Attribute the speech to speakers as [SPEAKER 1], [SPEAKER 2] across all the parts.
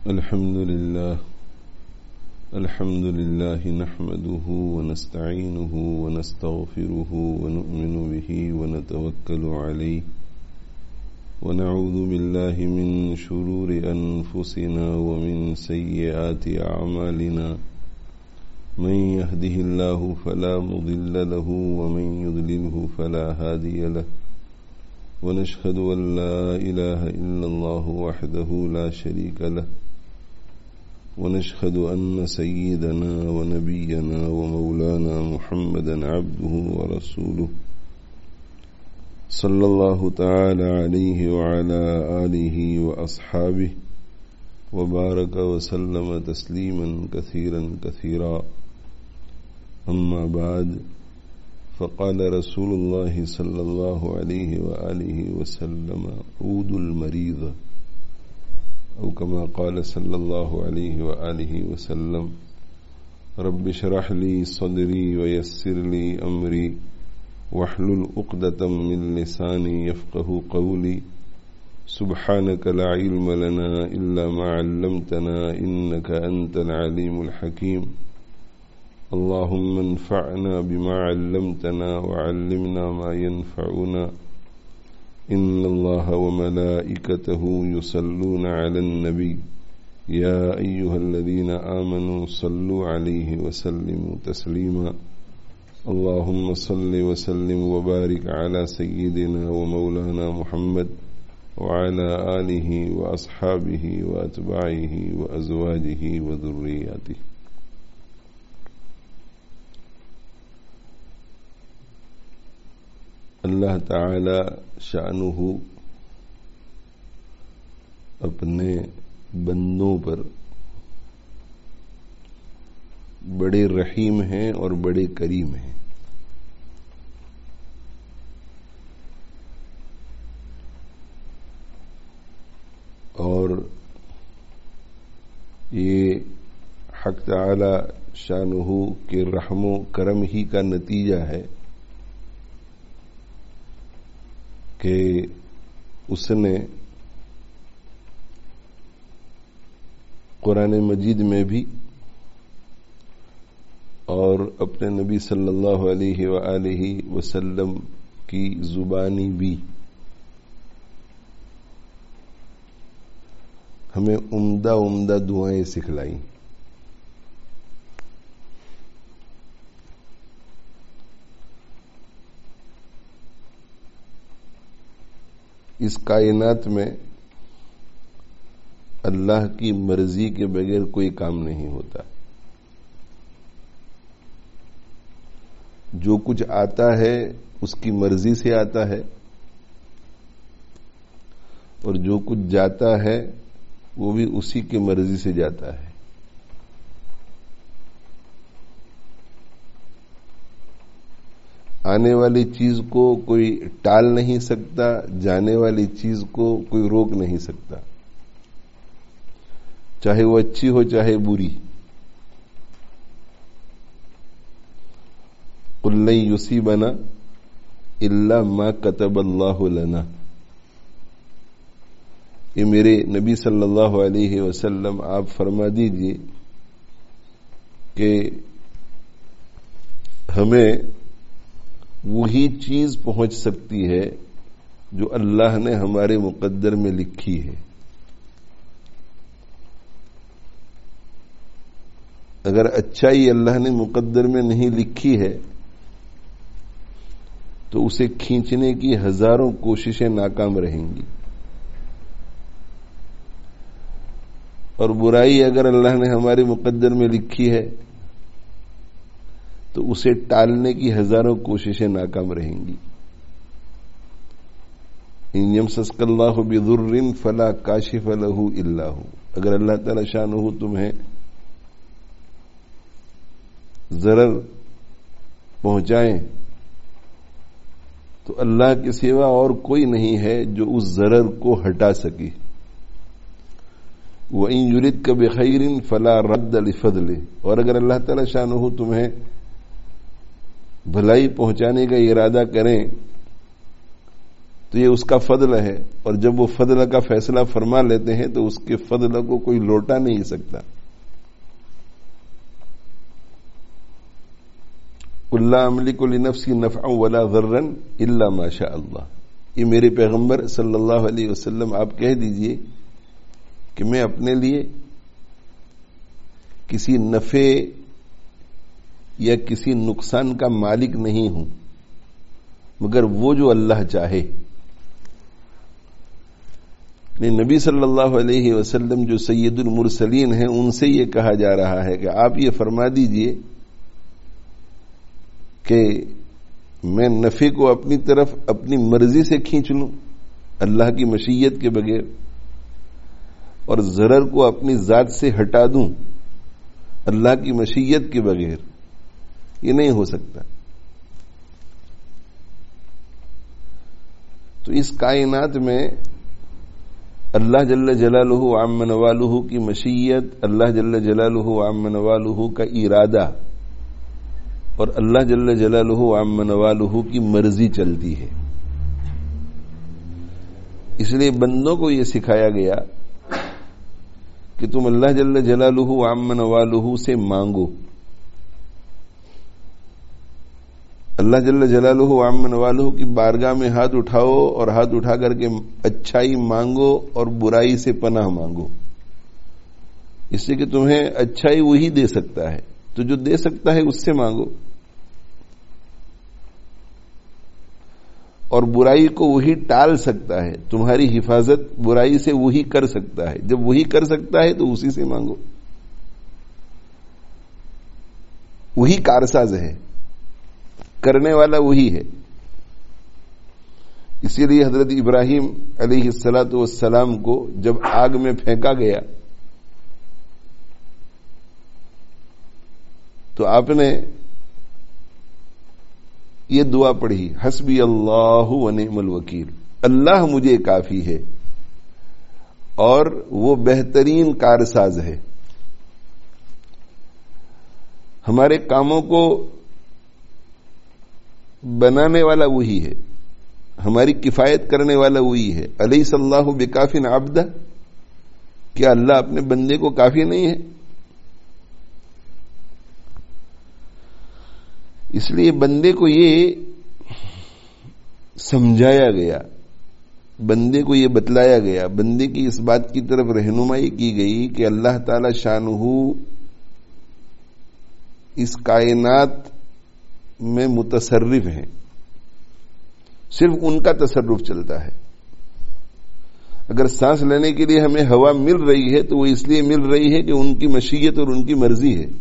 [SPEAKER 1] الحمد لله نحمده ونستعينه ونستغفره ونؤمن به ونتوكل عليه ونعوذ بالله من شرور أنفسنا ومن سيئات أعمالنا من يهده الله فلا مضل له ومن يضلله فلا هادي له ونشهد أن لا إله إلا الله وحده لا شريك له ونشهد أن سيدنا ونبينا ومولانا محمدا عبده ورسوله صلى الله تعالى عليه وعلى آله وأصحابه وبارك وسلم تسليما كثيرا كثيرا أما بعد فقال رسول الله صلى الله عليه وآله وسلم عود المريض أو كما قال صلى الله عليه وآله وسلم رب اشرح لي صدري ويسر لي أمري واحلل عقدة من لساني يفقه قولي سبحانك لا علم لنا إلا ما علمتنا إنك أنت العليم الحكيم اللهم انفعنا بما علمتنا وعلمنا ما ينفعنا إن الله وملائكته يصلون على النبي يا أيها الذين آمنوا صلوا عليه وسلموا تسليما اللهم صل وسلم وبارك على سيدنا ومولانا محمد وعلى آله وأصحابه وأتباعه وأزواجه وذرياته. اللہ تعالی شأنہ اپنے بندوں پر بڑے رحیم ہیں اور بڑے کریم ہیں. اور یہ حق تعالی شأنہ کے رحم و کرم ہی کا نتیجہ ہے کہ اس نے قرآن مجید میں بھی اور اپنے نبی صلی اللہ علیہ وآلہ وسلم کی زبانی بھی ہمیں عمدہ دعائیں سکھلائیں. اس کائنات میں اللہ کی مرضی کے بغیر کوئی کام نہیں ہوتا. جو کچھ آتا ہے اس کی مرضی سے آتا ہے اور جو کچھ جاتا ہے وہ بھی اسی کی مرضی سے جاتا ہے. آنے والی چیز کو کوئی ٹال نہیں سکتا، جانے والی چیز کو کوئی روک نہیں سکتا، چاہے وہ اچھی ہو چاہے بری. قُل لَن يُصِيبَنَا إِلَّا مَا كَتَبَ اللَّهُ لَنَا. یہ میرے نبی صلی اللہ علیہ وسلم آپ فرما دیجئے کہ ہمیں وہی چیز پہنچ سکتی ہے جو اللہ نے ہمارے مقدر میں لکھی ہے. اگر اچھائی اللہ نے مقدر میں نہیں لکھی ہے تو اسے کھینچنے کی ہزاروں کوششیں ناکام رہیں گی، اور برائی اگر اللہ نے ہمارے مقدر میں لکھی ہے تو اسے ٹالنے کی ہزاروں کوششیں ناکام رہیں گی. ان یمسسک اللہ بضر فلا کاشف لہ الا ہو. اگر اللہ تعالی شانہ تمہیں ضرر پہنچائیں تو اللہ کے سوا اور کوئی نہیں ہے جو اس ضرر کو ہٹا سکے. وَإِن يُرِدْكَ بِخَيْرٍ فَلَا رَدَّ لِفَضْلِهِ. اور اگر اللہ تعالی شانہ تمہیں بھلائی پہنچانے کا ارادہ کریں تو یہ اس کا فضل ہے، اور جب وہ فضل کا فیصلہ فرما لیتے ہیں تو اس کے فضل کو کوئی لوٹا نہیں سکتا۔ قل لا املک لنفسی نفعا ولا ضرا الا ما شاء اللہ، یہ میرے پیغمبر صلی اللہ علیہ وسلم آپ کہہ دیجئے کہ میں اپنے لیے کسی نفع یا کسی نقصان کا مالک نہیں ہوں مگر وہ جو اللہ چاہے۔ نبی صلی اللہ علیہ وسلم جو سید المرسلین ہیں ان سے یہ کہا جا رہا ہے کہ آپ یہ فرما دیجئے کہ میں نفع کو اپنی طرف اپنی مرضی سے کھینچ لوں اللہ کی مشیت کے بغیر، اور ضرر کو اپنی ذات سے ہٹا دوں اللہ کی مشیت کے بغیر، یہ نہیں ہو سکتا۔ تو اس کائنات میں اللہ جل جلالہ عم نوالہ کی مشیت، اللہ جل جلالہ عم نوالہ کا ارادہ اور اللہ جل جلالہ عم نوالہ کی مرضی چلتی ہے۔ اس لیے بندوں کو یہ سکھایا گیا کہ تم اللہ جل جلالہ عم نوالہ سے مانگو، اللہ جل جلالہ عم نوالہ کی بارگاہ میں ہاتھ اٹھاؤ اور ہاتھ اٹھا کر کے اچھائی مانگو اور برائی سے پناہ مانگو، اس سے کہ تمہیں اچھائی وہی دے سکتا ہے، تو جو دے سکتا ہے اس سے مانگو، اور برائی کو وہی ٹال سکتا ہے، تمہاری حفاظت برائی سے وہی کر سکتا ہے، جب وہی کر سکتا ہے تو اسی سے مانگو، وہی کارساز ہے، کرنے والا وہی ہے۔ اسی لیے حضرت ابراہیم علیہ الصلاۃ والسلام کو جب آگ میں پھینکا گیا تو آپ نے یہ دعا پڑھی، حسبی اللہ ونعم الوکیل، اللہ مجھے کافی ہے اور وہ بہترین کارساز ہے۔ ہمارے کاموں کو بنانے والا وہی ہے، ہماری کفایت کرنے والا وہی ہے۔ الیس اللہ بکاف عبدہ، کیا اللہ اپنے بندے کو کافی نہیں ہے؟ اس لیے بندے کو یہ سمجھایا گیا، بندے کو یہ بتلایا گیا، بندے کی اس بات کی طرف رہنمائی کی گئی کہ اللہ تعالی شانہ اس کائنات میں متصرف ہیں، صرف ان کا تصرف چلتا ہے۔ اگر سانس لینے کے لیے ہمیں ہوا مل رہی ہے تو وہ اس لیے مل رہی ہے کہ ان کی مشیت اور ان کی مرضی ہے،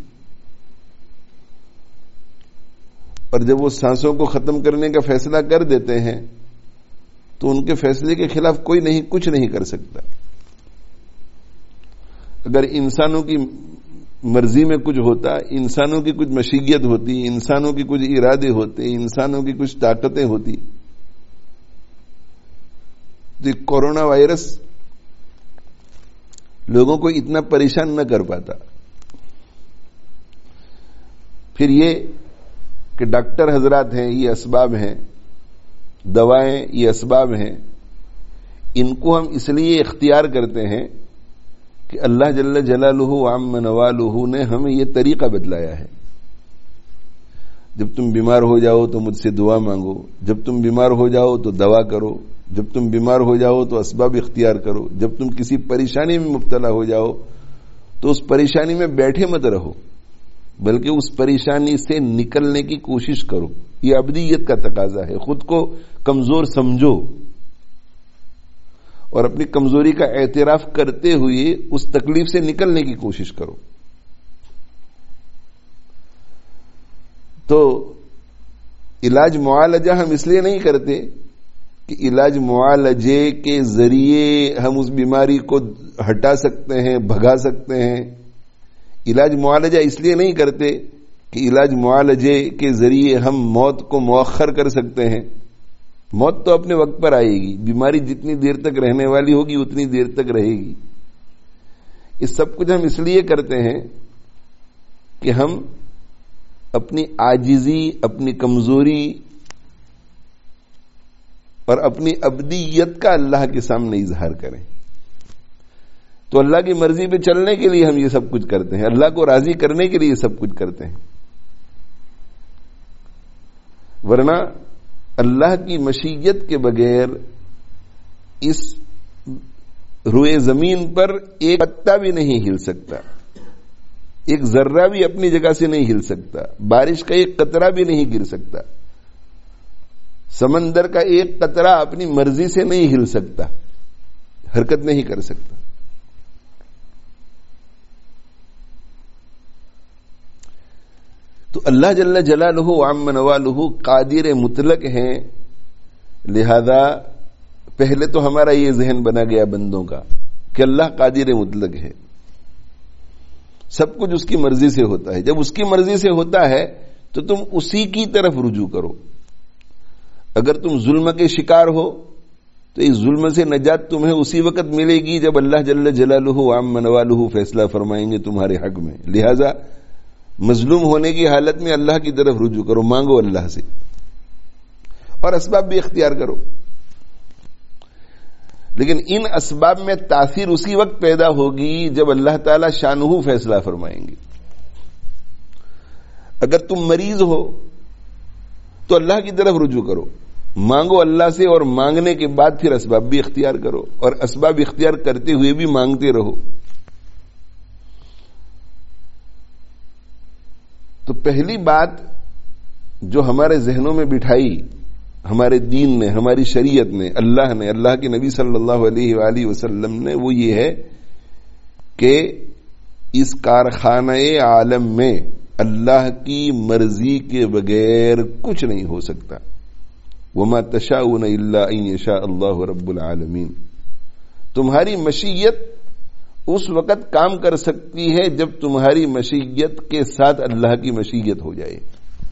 [SPEAKER 1] اور جب وہ سانسوں کو ختم کرنے کا فیصلہ کر دیتے ہیں تو ان کے فیصلے کے خلاف کوئی نہیں، کچھ نہیں کر سکتا۔ اگر انسانوں کی مرضی میں کچھ ہوتا، انسانوں کی کچھ مشیت ہوتی، انسانوں کی کچھ ارادے ہوتے، انسانوں کی کچھ طاقتیں ہوتی، تو کورونا وائرس لوگوں کو اتنا پریشان نہ کر پاتا۔ پھر یہ کہ ڈاکٹر حضرات ہیں، یہ اسباب ہیں، دوائیں یہ اسباب ہیں، ان کو ہم اس لیے اختیار کرتے ہیں کہ اللہ جل جلالہ عم نوالہ نے ہمیں یہ طریقہ بتلایا ہے۔ جب تم بیمار ہو جاؤ تو مجھ سے دعا مانگو، جب تم بیمار ہو جاؤ تو دوا کرو، جب تم بیمار ہو جاؤ تو اسباب اختیار کرو، جب تم کسی پریشانی میں مبتلا ہو جاؤ تو اس پریشانی میں بیٹھے مت رہو، بلکہ اس پریشانی سے نکلنے کی کوشش کرو۔ یہ عبدیت کا تقاضا ہے، خود کو کمزور سمجھو اور اپنی کمزوری کا اعتراف کرتے ہوئے اس تکلیف سے نکلنے کی کوشش کرو۔ تو علاج معالجہ ہم اس لیے نہیں کرتے کہ علاج معالجے کے ذریعے ہم اس بیماری کو ہٹا سکتے ہیں، بھگا سکتے ہیں۔ علاج معالجہ اس لیے نہیں کرتے کہ علاج معالجے کے ذریعے ہم موت کو مؤخر کر سکتے ہیں۔ موت تو اپنے وقت پر آئے گی، بیماری جتنی دیر تک رہنے والی ہوگی اتنی دیر تک رہے گی۔ اس سب کچھ ہم اس لیے کرتے ہیں کہ ہم اپنی عاجزی، اپنی کمزوری اور اپنی ابدیت کا اللہ کے سامنے اظہار کریں. تو اللہ کی مرضی پہ چلنے کے لیے ہم یہ سب کچھ کرتے ہیں, اللہ کو راضی کرنے کے لیے یہ سب کچھ کرتے ہیں. ورنہ اللہ کی مشیت کے بغیر اس روئے زمین پر ایک پتا بھی نہیں ہل سکتا, ایک ذرہ بھی اپنی جگہ سے نہیں ہل سکتا, بارش کا ایک قطرہ بھی نہیں گر سکتا, سمندر کا ایک قطرہ اپنی مرضی سے نہیں ہل سکتا, حرکت نہیں کر سکتا. تو اللہ جل جلالہ وعم نوالہ قادر مطلق ہیں. لہذا پہلے تو ہمارا یہ ذہن بنا گیا بندوں کا کہ اللہ قادر مطلق ہے, سب کچھ اس کی مرضی سے ہوتا ہے. جب اس کی مرضی سے ہوتا ہے تو تم اسی کی طرف رجوع کرو. اگر تم ظلم کے شکار ہو تو اس ظلم سے نجات تمہیں اسی وقت ملے گی جب اللہ جل جلالہ وعم نوالہ فیصلہ فرمائیں گے تمہارے حق میں. لہذا مظلوم ہونے کی حالت میں اللہ کی طرف رجوع کرو, مانگو اللہ سے, اور اسباب بھی اختیار کرو. لیکن ان اسباب میں تاثیر اسی وقت پیدا ہوگی جب اللہ تعالی شانہ فیصلہ فرمائیں گے. اگر تم مریض ہو تو اللہ کی طرف رجوع کرو, مانگو اللہ سے, اور مانگنے کے بعد پھر اسباب بھی اختیار کرو, اور اسباب اختیار کرتے ہوئے بھی مانگتے رہو. تو پہلی بات جو ہمارے ذہنوں میں بٹھائی ہمارے دین نے, ہماری شریعت نے, اللہ نے, اللہ کے نبی صلی اللہ علیہ وآلہ وسلم نے, وہ یہ ہے کہ اس کارخانہ عالم میں اللہ کی مرضی کے بغیر کچھ نہیں ہو سکتا. وما تشاؤون الا ان یشاء اللہ رب العالمین. تمہاری مشیت اس وقت کام کر سکتی ہے جب تمہاری مشیت کے ساتھ اللہ کی مشیت ہو جائے.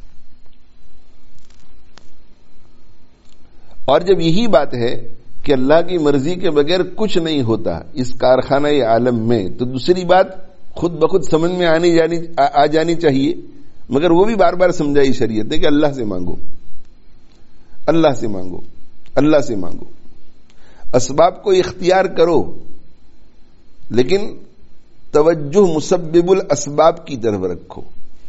[SPEAKER 1] اور جب یہی بات ہے کہ اللہ کی مرضی کے بغیر کچھ نہیں ہوتا اس کارخانہ عالم میں, تو دوسری بات خود بخود سمجھ میں آ جانی چاہیے, مگر وہ بھی بار بار سمجھائی شریعت ہے کہ اللہ سے مانگو, اللہ سے مانگو, اللہ سے مانگو. اسباب کو اختیار کرو, لیکن توجہ مسبب الاسباب کی طرف رکھو.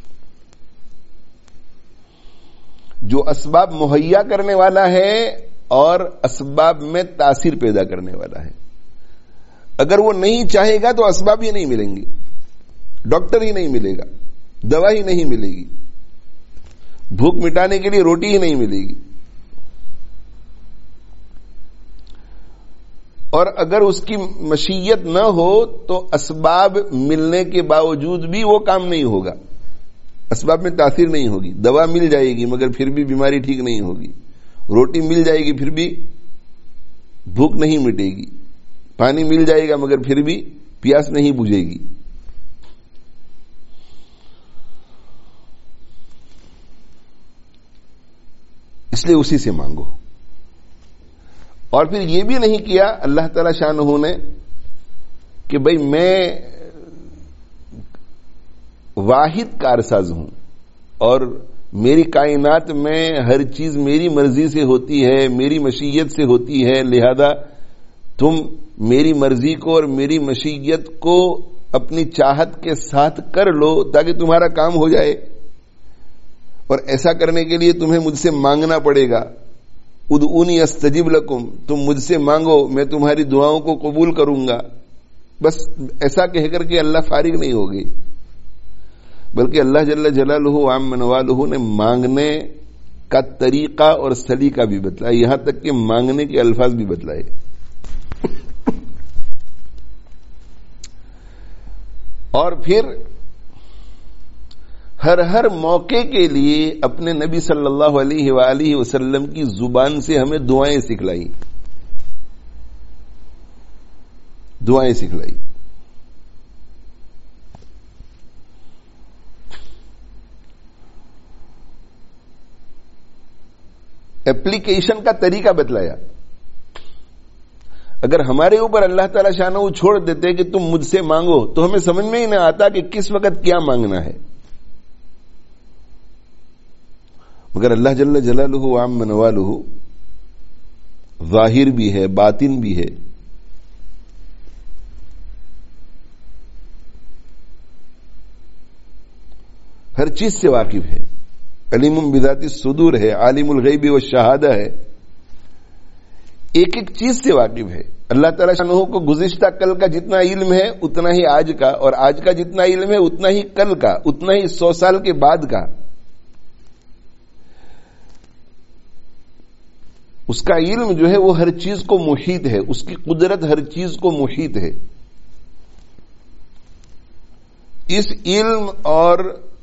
[SPEAKER 1] جو اسباب مہیا کرنے والا ہے اور اسباب میں تاثیر پیدا کرنے والا ہے. اگر وہ نہیں چاہے گا تو اسباب ہی نہیں ملیں گے, ڈاکٹر ہی نہیں ملے گا, دوا ہی نہیں ملے گی, بھوک مٹانے کے لیے روٹی ہی نہیں ملے گی. اور اگر اس کی مشیت نہ ہو تو اسباب ملنے کے باوجود بھی وہ کام نہیں ہوگا, اسباب میں تاثیر نہیں ہوگی. دوا مل جائے گی مگر پھر بھی بیماری ٹھیک نہیں ہوگی, روٹی مل جائے گی پھر بھی بھوک نہیں مٹے گی, پانی مل جائے گا مگر پھر بھی پیاس نہیں بجھے گی. اس لیے اسی سے مانگو. اور پھر یہ بھی نہیں کیا اللہ تعالی شانہ نے کہ بھئی میں واحد کارساز ہوں اور میری کائنات میں ہر چیز میری مرضی سے ہوتی ہے, میری مشیت سے ہوتی ہے, لہذا تم میری مرضی کو اور میری مشیت کو اپنی چاہت کے ساتھ کر لو تاکہ تمہارا کام ہو جائے. اور ایسا کرنے کے لیے تمہیں مجھ سے مانگنا پڑے گا. ادعونی استجب لکم, تم مجھ سے مانگو میں تمہاری دعاؤں کو قبول کروں گا. بس ایسا کہہ کر کے اللہ فارغ نہیں ہو گئی, بلکہ اللہ جل جلالہ وعم نوالہ نے مانگنے کا طریقہ اور سلیقہ بھی بتلایا, یہاں تک کہ مانگنے کے الفاظ بھی بتلائے. اور پھر ہر موقع کے لیے اپنے نبی صلی اللہ علیہ وآلہ وسلم کی زبان سے ہمیں دعائیں سکھلائی, دعائیں سکھلائی. ایپلیکیشن کا طریقہ بتلایا. اگر ہمارے اوپر اللہ تعالی شانہ چھوڑ دیتے کہ تم مجھ سے مانگو تو ہمیں سمجھ میں ہی نہ آتا کہ کس وقت کیا مانگنا ہے. مگر اللہ جل جلالہ وعم نوالہ ظاہر بھی ہے، باطن بھی ہے. ہر چیز سے واقف ہے. علیم بذات الصدور ہے، عالم الغیب والشہادہ ہے، ایک ایک چیز سے واقف ہے. اللہ تعالیٰ شانہ کو گزشتہ کل کا جتنا علم ہے اتنا ہی آج کا، اور آج کا جتنا علم ہے اتنا ہی کل کا، اتنا ہی 100 سال کے بعد کا. اس کا علم جو ہے وہ ہر چیز کو محیط ہے، اس کی قدرت ہر چیز کو محیط ہے. اس علم اور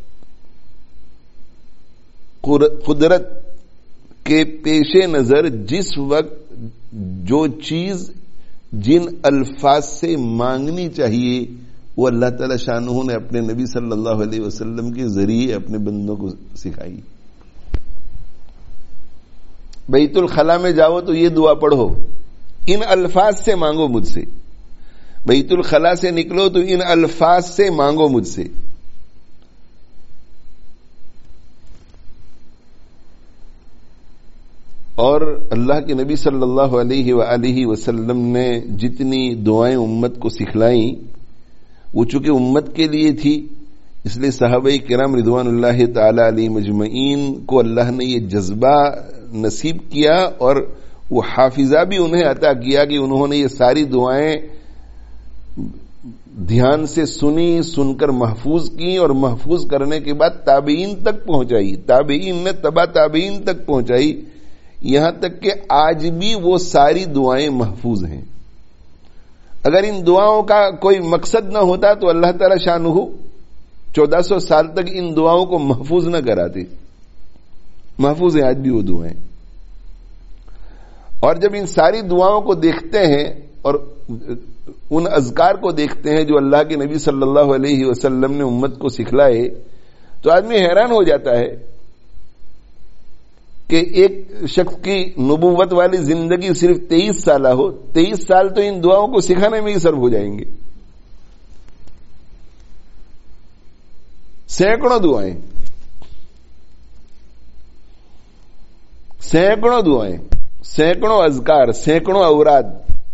[SPEAKER 1] قدرت کے پیش نظر جس وقت جو چیز جن الفاظ سے مانگنی چاہیے وہ اللہ تعالی شانہ نے اپنے نبی صلی اللہ علیہ وسلم کے ذریعے اپنے بندوں کو سکھائی. بیت الخلا میں جاؤ تو یہ دعا پڑھو، ان الفاظ سے مانگو مجھ سے. بیت الخلا سے نکلو تو ان الفاظ سے مانگو مجھ سے. اور اللہ کے نبی صلی اللہ علیہ وآلہ وسلم نے جتنی دعائیں امت کو سکھلائیں وہ چونکہ امت کے لیے تھی، اس لیے صحابہ کرام رضوان اللہ تعالی علیہ مجمعین کو اللہ نے یہ جذبہ نصیب کیا اور وہ حافظہ بھی انہیں عطا کیا کہ انہوں نے یہ ساری دعائیں دھیان سے سنی، سن کر محفوظ کی، اور محفوظ کرنے کے بعد تابعین تک پہنچائی، تابعین نے تبع تابعین تک پہنچائی، یہاں تک کہ آج بھی وہ ساری دعائیں محفوظ ہیں. اگر ان دعاؤں کا کوئی مقصد نہ ہوتا تو اللہ تعالی شانہ 1400 سال تک ان دعاؤں کو محفوظ نہ کراتے. محفوظ ہیں آج بھی وہ دعائیں. اور جب ان ساری دعاؤں کو دیکھتے ہیں اور ان اذکار کو دیکھتے ہیں جو اللہ کے نبی صلی اللہ علیہ وسلم نے امت کو سکھلائے تو آدمی حیران ہو جاتا ہے کہ ایک شخص کی نبوت والی زندگی صرف 23 سالہ ہو، 23 سال تو ان دعاؤں کو سکھانے میں ہی صرف ہو جائیں گے. سینکڑوں دعائیں، سینکڑوں دعائیں، سینکڑوں اذکار، سینکڑوں اوراد،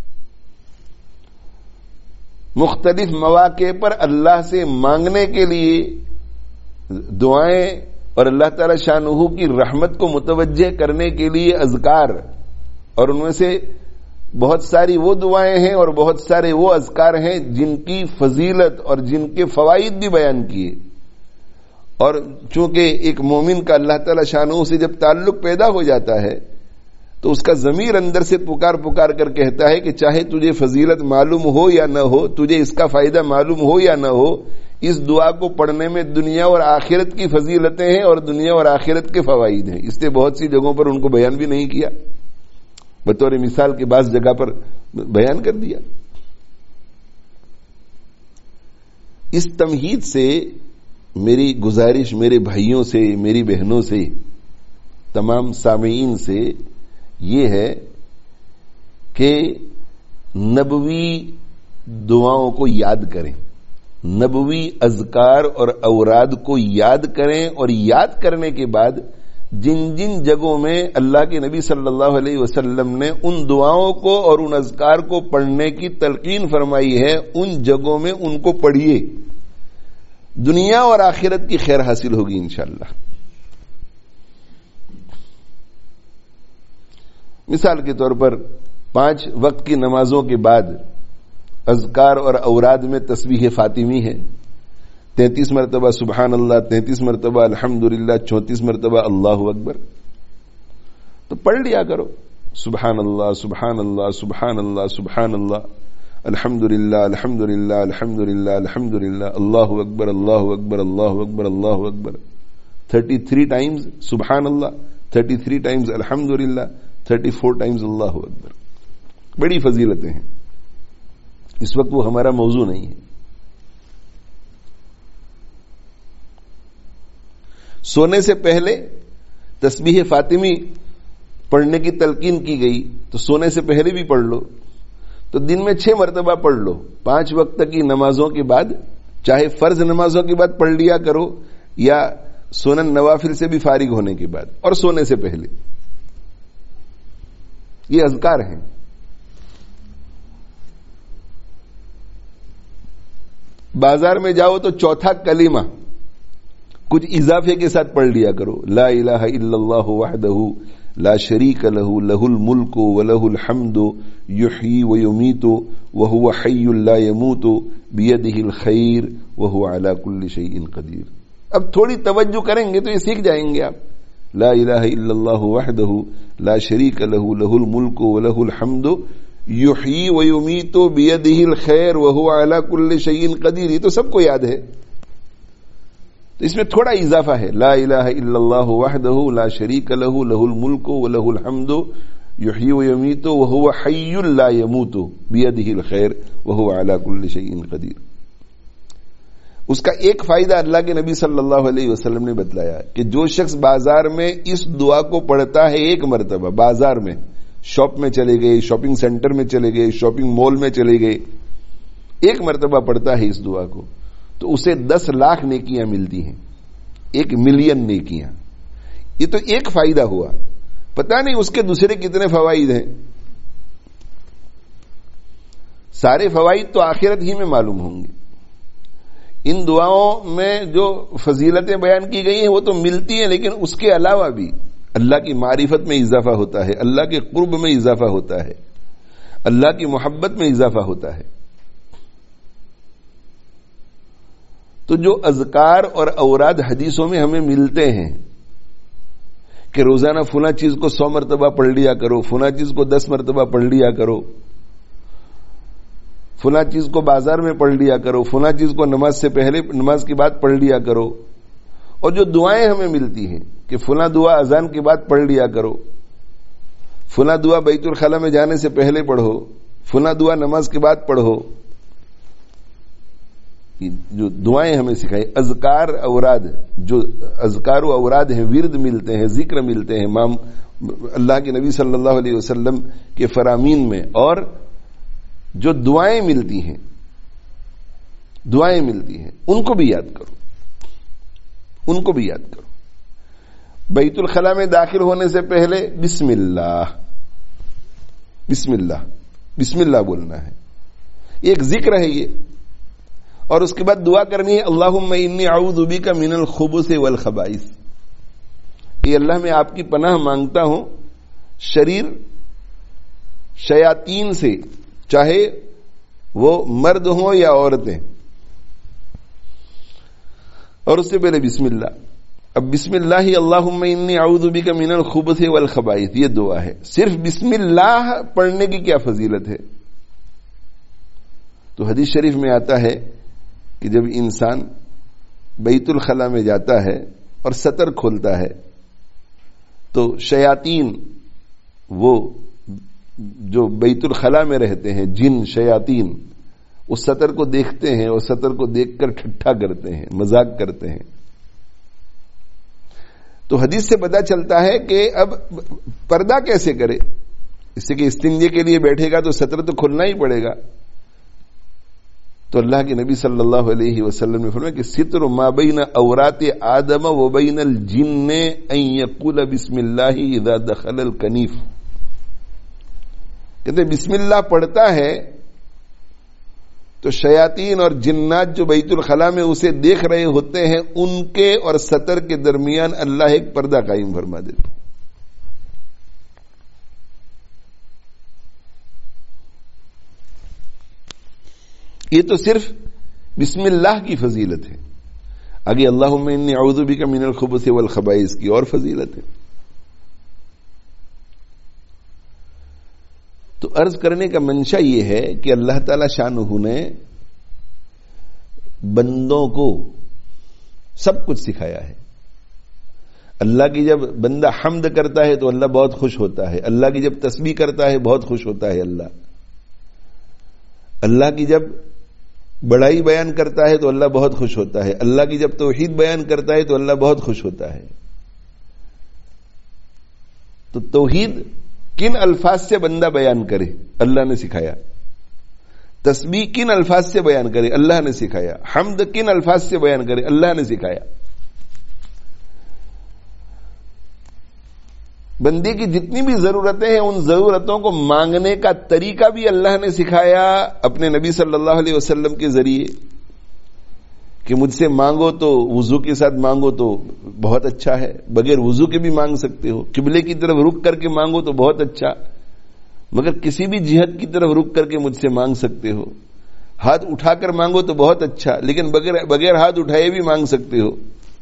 [SPEAKER 1] مختلف مواقع پر اللہ سے مانگنے کے لیے دعائیں اور اللہ تعالی شانہ کی رحمت کو متوجہ کرنے کے لیے اذکار. اور ان میں سے بہت ساری وہ دعائیں ہیں اور بہت سارے وہ اذکار ہیں جن کی فضیلت اور جن کے فوائد بھی بیان کیے. اور چونکہ ایک مومن کا اللہ تعالی شانہ سے جب تعلق پیدا ہو جاتا ہے تو اس کا ضمیر اندر سے پکار پکار کر کہتا ہے کہ چاہے تجھے فضیلت معلوم ہو یا نہ ہو، تجھے اس کا فائدہ معلوم ہو یا نہ ہو، اس دعا کو پڑھنے میں دنیا اور آخرت کی فضیلتیں ہیں اور دنیا اور آخرت کے فوائد ہیں. اس نے بہت سی جگہوں پر ان کو بیان بھی نہیں کیا، بطور مثال کے بعض جگہ پر بیان کر دیا. اس تمہید سے میری گزارش میرے بھائیوں سے، میری بہنوں سے، تمام سامعین سے یہ ہے کہ نبوی دعاؤں کو یاد کریں، نبوی اذکار اور اوراد کو یاد کریں، اور یاد کرنے کے بعد جن جن جگہوں میں اللہ کے نبی صلی اللہ علیہ وسلم نے ان دعاؤں کو اور ان اذکار کو پڑھنے کی تلقین فرمائی ہے ان جگہوں میں ان کو پڑھیے. دنیا اور آخرت کی خیر حاصل ہوگی انشاءاللہ. مثال کے طور پر 5 وقت کی نمازوں کے بعد اذکار اور اوراد میں تسبیح فاطمی ہے، 33 مرتبہ سبحان اللہ، 33 مرتبہ الحمدللہ، 34 مرتبہ اللہ اکبر. تو پڑھ لیا کرو سبحان اللہ سبحان اللہ سبحان اللہ سبحان اللہ، الحمدللہ الحمدللہ الحمدللہ الحمدللہ، اللہ اکبر اللہ اکبر اللہ اکبر اللہ اکبر. 33 ٹائمز سبحان اللہ، 33 ٹائمز الحمدللہ، 34 ٹائمز اللہ اکبر. بڑی فضیلتیں ہیں. اس وقت وہ ہمارا موضوع نہیں ہے. سونے سے پہلے تسبیح فاطمی پڑھنے کی تلقین کی گئی تو سونے سے پہلے بھی پڑھ لو، تو دن میں 6 مرتبہ پڑھ لو. 5 وقت کی نمازوں کے بعد، چاہے فرض نمازوں کے بعد پڑھ لیا کرو یا سنن نوافل سے بھی فارغ ہونے کے بعد اور سونے سے پہلے. یہ اذکار ہیں. بازار میں جاؤ تو چوتھا کلمہ کچھ اضافے کے ساتھ پڑھ لیا کرو. لا الہ الا اللہ وحدہ لا شریک لہ لہ الملک ولہ الحمد یحیی ویمیت وہو حی لا یموت بیدہ الخیر وہو علی کل شیء قدیر. اب تھوڑی توجہ کریں گے تو یہ سیکھ جائیں گے آپ. لا الہ الا اللہ وحدہ لا شریک لہ لہ الملک ولہ الحمد یحیی ویمیت بیدہ الخیر وہو علی کل شیء قدیر. یہ تو سب کو یاد ہے, تو اس میں تھوڑا اضافہ ہے. لا الہ الا اللہ وحدہ لا شریک لہ لہ الملک ولہ الحمد یحیی ویمیت وہو حی لا یموت بیدہ الخیر وہو علی کل شیء قدیر. اس کا ایک فائدہ اللہ کے نبی صلی اللہ علیہ وسلم نے بتلایا کہ جو شخص بازار میں اس دعا کو پڑھتا ہے ایک مرتبہ, بازار میں شاپ میں چلے گئے, شاپنگ سینٹر میں چلے گئے, شاپنگ مال میں چلے گئے, ایک مرتبہ پڑھتا ہے اس دعا کو تو اسے 10 لاکھ نیکیاں ملتی ہیں, 1 ملین نیکیاں. یہ تو ایک فائدہ ہوا, پتہ نہیں اس کے دوسرے کتنے فوائد ہیں. سارے فوائد تو آخرت ہی میں معلوم ہوں گے. ان دعاؤں میں جو فضیلتیں بیان کی گئی ہیں وہ تو ملتی ہیں, لیکن اس کے علاوہ بھی اللہ کی معرفت میں اضافہ ہوتا ہے, اللہ کے قرب میں اضافہ ہوتا ہے, اللہ کی محبت میں اضافہ ہوتا ہے. تو جو اذکار اور اوراد حدیثوں میں ہمیں ملتے ہیں کہ روزانہ فلاں چیز کو 100 مرتبہ پڑھ لیا کرو, فلاں چیز کو 10 مرتبہ پڑھ لیا کرو, فلاں چیز کو بازار میں پڑھ لیا کرو, فلاں چیز کو نماز سے پہلے نماز کے بعد پڑھ لیا کرو, اور جو دعائیں ہمیں ملتی ہیں کہ فلاں دعا اذان کے بعد پڑھ لیا کرو, فلاں دعا بیت الخلا میں جانے سے پہلے پڑھو, فلاں دعا نماز کے بعد پڑھو, جو دعائیں ہمیں سکھائی. اذکار اوراد, جو اذکار و اوراد ہیں, ورد ملتے ہیں, ذکر ملتے ہیں اللہ کے نبی صلی اللہ علیہ وسلم کے فرامین میں, اور جو دعائیں ملتی ہیں ان کو بھی یاد کرو, ان کو بھی یاد کرو. بیت الخلا میں داخل ہونے سے پہلے بسم اللہ بسم اللہ بسم اللہ بولنا ہے, ایک ذکر ہے یہ. اور اس کے بعد دعا کرنی ہے اللہم انی اعوذ بک من الخبث والخبائث, یہ اللہ میں آپ کی پناہ مانگتا ہوں شریر شیاطین سے, چاہے وہ مرد ہوں یا عورتیں. اور اس سے پہلے بسم اللہ. اب بسم اللہ اللہم انی اعوذ بک من الخبث والخبائث یہ دعا ہے. صرف بسم اللہ پڑھنے کی کیا فضیلت ہے؟ تو حدیث شریف میں آتا ہے کہ جب انسان بیت الخلا میں جاتا ہے اور سطر کھولتا ہے تو شیاطین, وہ جو بیت الخلا میں رہتے ہیں جن شیاطین, اس سطر کو دیکھتے ہیں اور سطر کو دیکھ کر ٹھٹھا کرتے ہیں, مذاق کرتے ہیں. تو حدیث سے پتہ چلتا ہے کہ اب پردہ کیسے کرے, اس سے کہ استنجے کے لیے بیٹھے گا تو سطر تو کھلنا ہی پڑے گا. تو اللہ کے نبی صلی اللہ علیہ وسلم نے فرمایا کہ ستر ما بین عورات آدم و بین الجن ان یقول بسم اللہ اذا دخل الکنیف. کہتے بسم اللہ پڑھتا ہے تو شیاطین اور جنات جو بیت الخلا میں اسے دیکھ رہے ہوتے ہیں ان کے اور سطر کے درمیان اللہ ایک پردہ قائم فرما دیتا. یہ تو صرف بسم اللہ کی فضیلت ہے. آگے اللہم انی اعوذ بک من الخبث والخبائث کی اور فضیلت ہے. تو عرض کرنے کا منشا یہ ہے کہ اللہ تعالی شانہ نے بندوں کو سب کچھ سکھایا ہے. اللہ کی جب بندہ حمد کرتا ہے تو اللہ بہت خوش ہوتا ہے, اللہ کی جب تسبیح کرتا ہے بہت خوش ہوتا ہے اللہ کی جب بڑائی بیان کرتا ہے تو اللہ بہت خوش ہوتا ہے, اللہ کی جب توحید بیان کرتا ہے تو اللہ بہت خوش ہوتا ہے. تو توحید کن الفاظ سے بندہ بیان کرے اللہ نے سکھایا, تسبیح کن الفاظ سے بیان کرے اللہ نے سکھایا, حمد کن الفاظ سے بیان کرے اللہ نے سکھایا. بندے کی جتنی بھی ضرورتیں ہیں ان ضرورتوں کو مانگنے کا طریقہ بھی اللہ نے سکھایا اپنے نبی صلی اللہ علیہ وسلم کے ذریعے کہ مجھ سے مانگو تو وضو کے ساتھ مانگو تو بہت اچھا ہے، بغیر وضو کے بھی مانگ سکتے ہو، قبلے کی طرف رک کر کے مانگو تو بہت اچھا، مگر کسی بھی جہت کی طرف رک کر کے مجھ سے مانگ سکتے ہو، ہاتھ اٹھا کر مانگو تو بہت اچھا، لیکن بغیر ہاتھ اٹھائے بھی مانگ سکتے ہو۔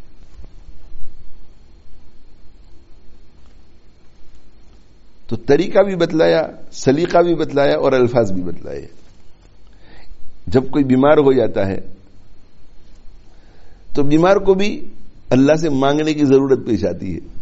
[SPEAKER 1] تو طریقہ بھی بتلایا، سلیقہ بھی بتلایا اور الفاظ بھی بتلائے۔ جب کوئی بیمار ہو جاتا ہے تو بیمار کو بھی اللہ سے مانگنے کی ضرورت پیش آتی ہے۔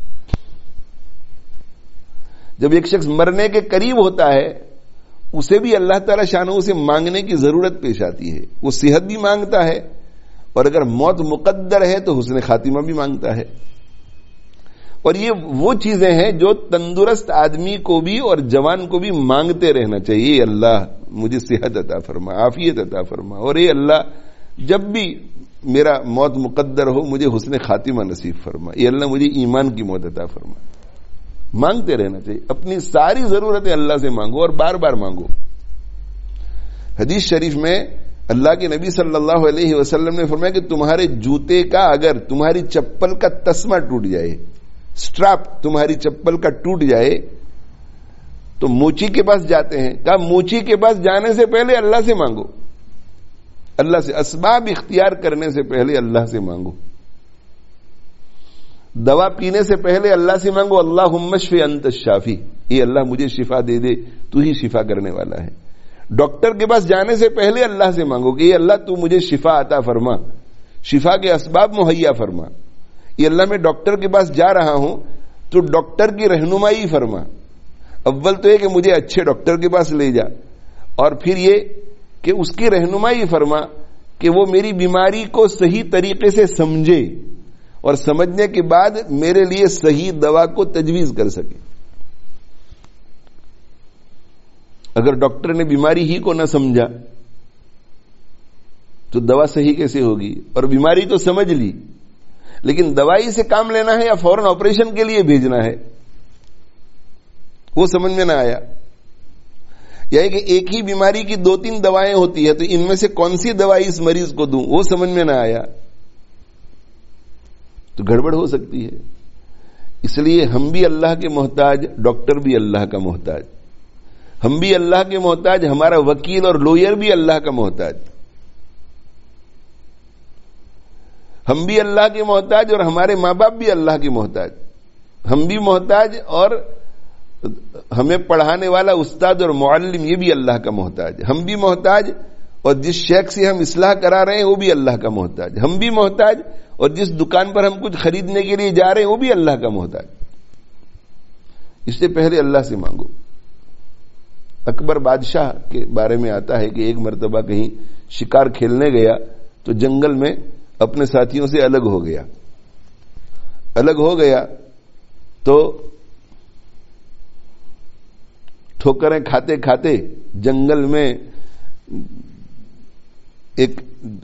[SPEAKER 1] جب ایک شخص مرنے کے قریب ہوتا ہے اسے بھی اللہ تعالی شانہ سے مانگنے کی ضرورت پیش آتی ہے۔ وہ صحت بھی مانگتا ہے اور اگر موت مقدر ہے تو حسن خاتمہ بھی مانگتا ہے۔ اور یہ وہ چیزیں ہیں جو تندرست آدمی کو بھی اور جوان کو بھی مانگتے رہنا چاہیے۔ اللہ مجھے صحت عطا فرما، عافیت عطا فرما، اور اے اللہ جب بھی میرا موت مقدر ہو مجھے حسن خاتمہ نصیب فرما، اے اللہ مجھے ایمان کی موت عطا فرما۔ مانگتے رہنا چاہیے، اپنی ساری ضرورتیں اللہ سے مانگو اور بار بار مانگو۔ حدیث شریف میں اللہ کے نبی صلی اللہ علیہ وسلم نے فرمایا کہ تمہارے جوتے کا اگر تمہاری چپل کا تسمہ ٹوٹ جائے، سٹراپ تمہاری چپل کا ٹوٹ جائے تو موچی کے پاس جاتے ہیں، کہا موچی کے پاس جانے سے پہلے اللہ سے مانگو، اللہ سے اسباب اختیار کرنے سے پہلے اللہ سے مانگو۔ دوا پینے سے پہلے اللہ سے مانگو اللہم اشفی انت الشافی، اے اللہ مجھے شفا دے دے، تو ہی شفا کرنے والا ہے۔ ڈاکٹر کے پاس جانے سے پہلے اللہ سے مانگو کہ اے اللہ تو مجھے شفا عطا فرما، شفا کے اسباب مہیا فرما۔ یہ اللہ میں ڈاکٹر کے پاس جا رہا ہوں تو ڈاکٹر کی رہنمائی فرما۔ اول تو یہ کہ مجھے اچھے ڈاکٹر کے پاس لے جا، اور پھر یہ کہ اس کی رہنمائی فرما کہ وہ میری بیماری کو صحیح طریقے سے سمجھے اور سمجھنے کے بعد میرے لیے صحیح دوا کو تجویز کر سکے۔ اگر ڈاکٹر نے بیماری ہی کو نہ سمجھا تو دوا صحیح کیسے ہوگی؟ اور بیماری تو سمجھ لی لیکن دوائی سے کام لینا ہے یا فوراً آپریشن کے لیے بھیجنا ہے وہ سمجھ میں نہ آیا، یعنی کہ ایک ہی بیماری کی 2-3 دوائیں ہوتی ہے تو ان میں سے کون سی دوائی اس مریض کو دوں وہ سمجھ میں نہ آیا تو گڑبڑ ہو سکتی ہے۔ اس لیے ہم بھی اللہ کے محتاج، ڈاکٹر بھی اللہ کا محتاج، ہم بھی اللہ کے محتاج، ہمارا وکیل اور لوئر بھی اللہ کا محتاج، ہم بھی اللہ کے محتاج اور ہمارے ماں باپ بھی اللہ کے محتاج، ہم بھی محتاج اور ہمیں پڑھانے والا استاد اور معلم یہ بھی اللہ کا محتاج، ہم بھی محتاج اور جس شیخ سے ہم اصلاح کرا رہے ہیں وہ بھی اللہ کا محتاج، ہم بھی محتاج اور جس دکان پر ہم کچھ خریدنے کے لیے جا رہے ہیں وہ بھی اللہ کا محتاج۔ اس سے پہلے اللہ سے مانگو۔ اکبر بادشاہ کے بارے میں آتا ہے کہ ایک مرتبہ کہیں شکار کھیلنے گیا تو جنگل میں اپنے ساتھیوں سے الگ ہو گیا تو ٹھوکریں کھاتے کھاتے جنگل میں ایک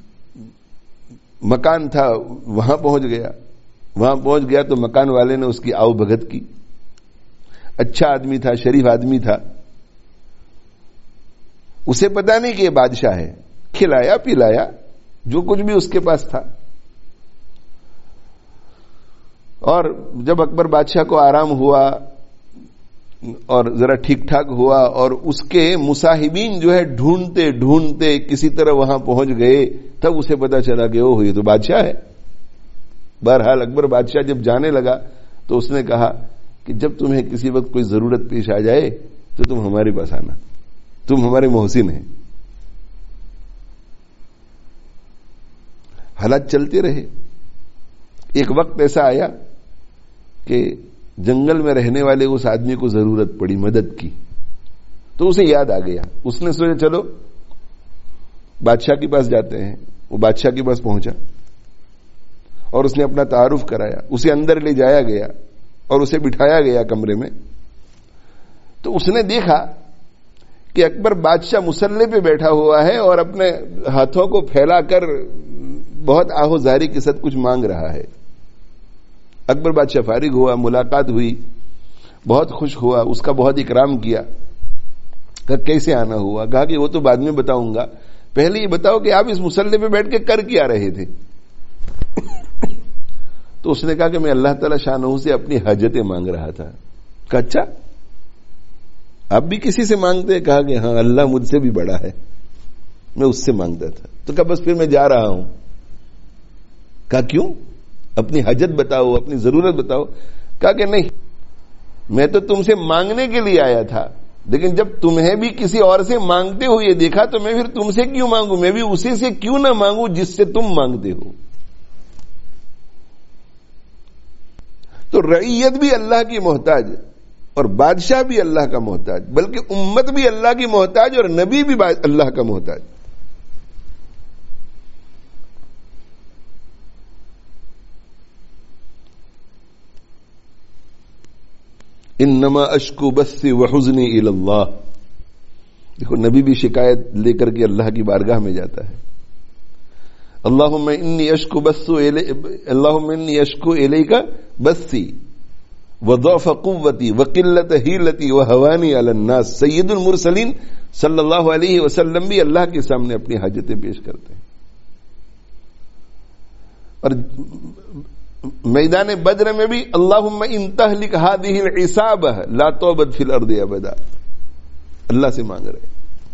[SPEAKER 1] مکان تھا وہاں پہنچ گیا تو مکان والے نے اس کی آؤ بھگت کی۔ اچھا آدمی تھا، شریف آدمی تھا، اسے پتا نہیں کہ یہ بادشاہ ہے، کھلایا پلایا جو کچھ بھی اس کے پاس تھا۔ اور جب اکبر بادشاہ کو آرام ہوا اور ذرا ٹھیک ٹھاک ہوا اور اس کے مصاحبین جو ہے ڈھونڈتے ڈھونڈتے کسی طرح وہاں پہنچ گئے تب اسے پتا چلا کہ اوہ یہ تو بادشاہ ہے۔ بہرحال اکبر بادشاہ جب جانے لگا تو اس نے کہا کہ جب تمہیں کسی وقت کوئی ضرورت پیش آ جائے تو تم ہمارے پاس آنا، تم ہمارے محسن ہیں۔ حالات چلتے رہے، ایک وقت ایسا آیا کہ جنگل میں رہنے والے اس آدمی کو ضرورت پڑی مدد کی، تو اسے یاد آ گیا، اس نے سوچا چلو بادشاہ کے پاس جاتے ہیں۔ وہ بادشاہ کے پاس پہنچا اور اس نے اپنا تعارف کرایا، اسے اندر لے جایا گیا اور اسے بٹھایا گیا کمرے میں۔ تو اس نے دیکھا کہ اکبر بادشاہ مسلح پہ بیٹھا ہوا ہے اور اپنے ہاتھوں کو پھیلا کر بہت آہوزاری کے ساتھ کچھ مانگ رہا ہے۔ اکبر بادشاہ فارغ ہوا، ملاقات ہوئی بہت خوش ہوا, اس کا بہت اکرام کیا. کہا کیسے آنا ہوا؟ کہا کہ وہ تو بعد میں بتاؤں گا, پہلے یہ بتاؤ کہ آپ اس مصلی پہ بیٹھ کے کر کیا رہے تھے؟ تو اس نے کہا کہ میں اللہ تعالی شانہ سے اپنی حاجتیں مانگ رہا تھا. کہا اچھا آپ بھی کسی سے مانگتے؟ کہا کہ ہاں, اللہ مجھ سے بھی بڑا ہے, میں اس سے مانگتا تھا. تو کہا بس پھر میں جا رہا ہوں. کہا کیوں؟ اپنی حاجت بتاؤ, اپنی ضرورت بتاؤ. کہا کہ نہیں, میں تو تم سے مانگنے کے لیے آیا تھا, لیکن جب تمہیں بھی کسی اور سے مانگتے ہوئے دیکھا تو میں پھر تم سے کیوں مانگوں, میں بھی اسی سے کیوں نہ مانگوں جس سے تم مانگتے ہو. تو رعیت بھی اللہ کی محتاج اور بادشاہ بھی اللہ کا محتاج, بلکہ امت بھی اللہ کی محتاج اور نبی بھی اللہ کا محتاج. انما اشکو بثی وحزنی الی اللہ. دیکھو نبی بھی شکایت لے کر کے اللہ کی بارگاہ میں جاتا ہے. اللہم انی اشکو الیک بثی وضعف قوتی وقلت حیلتی وہوانی علی الناس. سید المرسلین صلی اللہ علیہ وسلم بھی اللہ کے سامنے اپنی حاجتیں پیش کرتے ہیں. اور میدان بدر میں بھی اللہم ان تہلک ہذہ العصابہ لا تعبد فی الارض ابدا, اللہ سے مانگ رہے.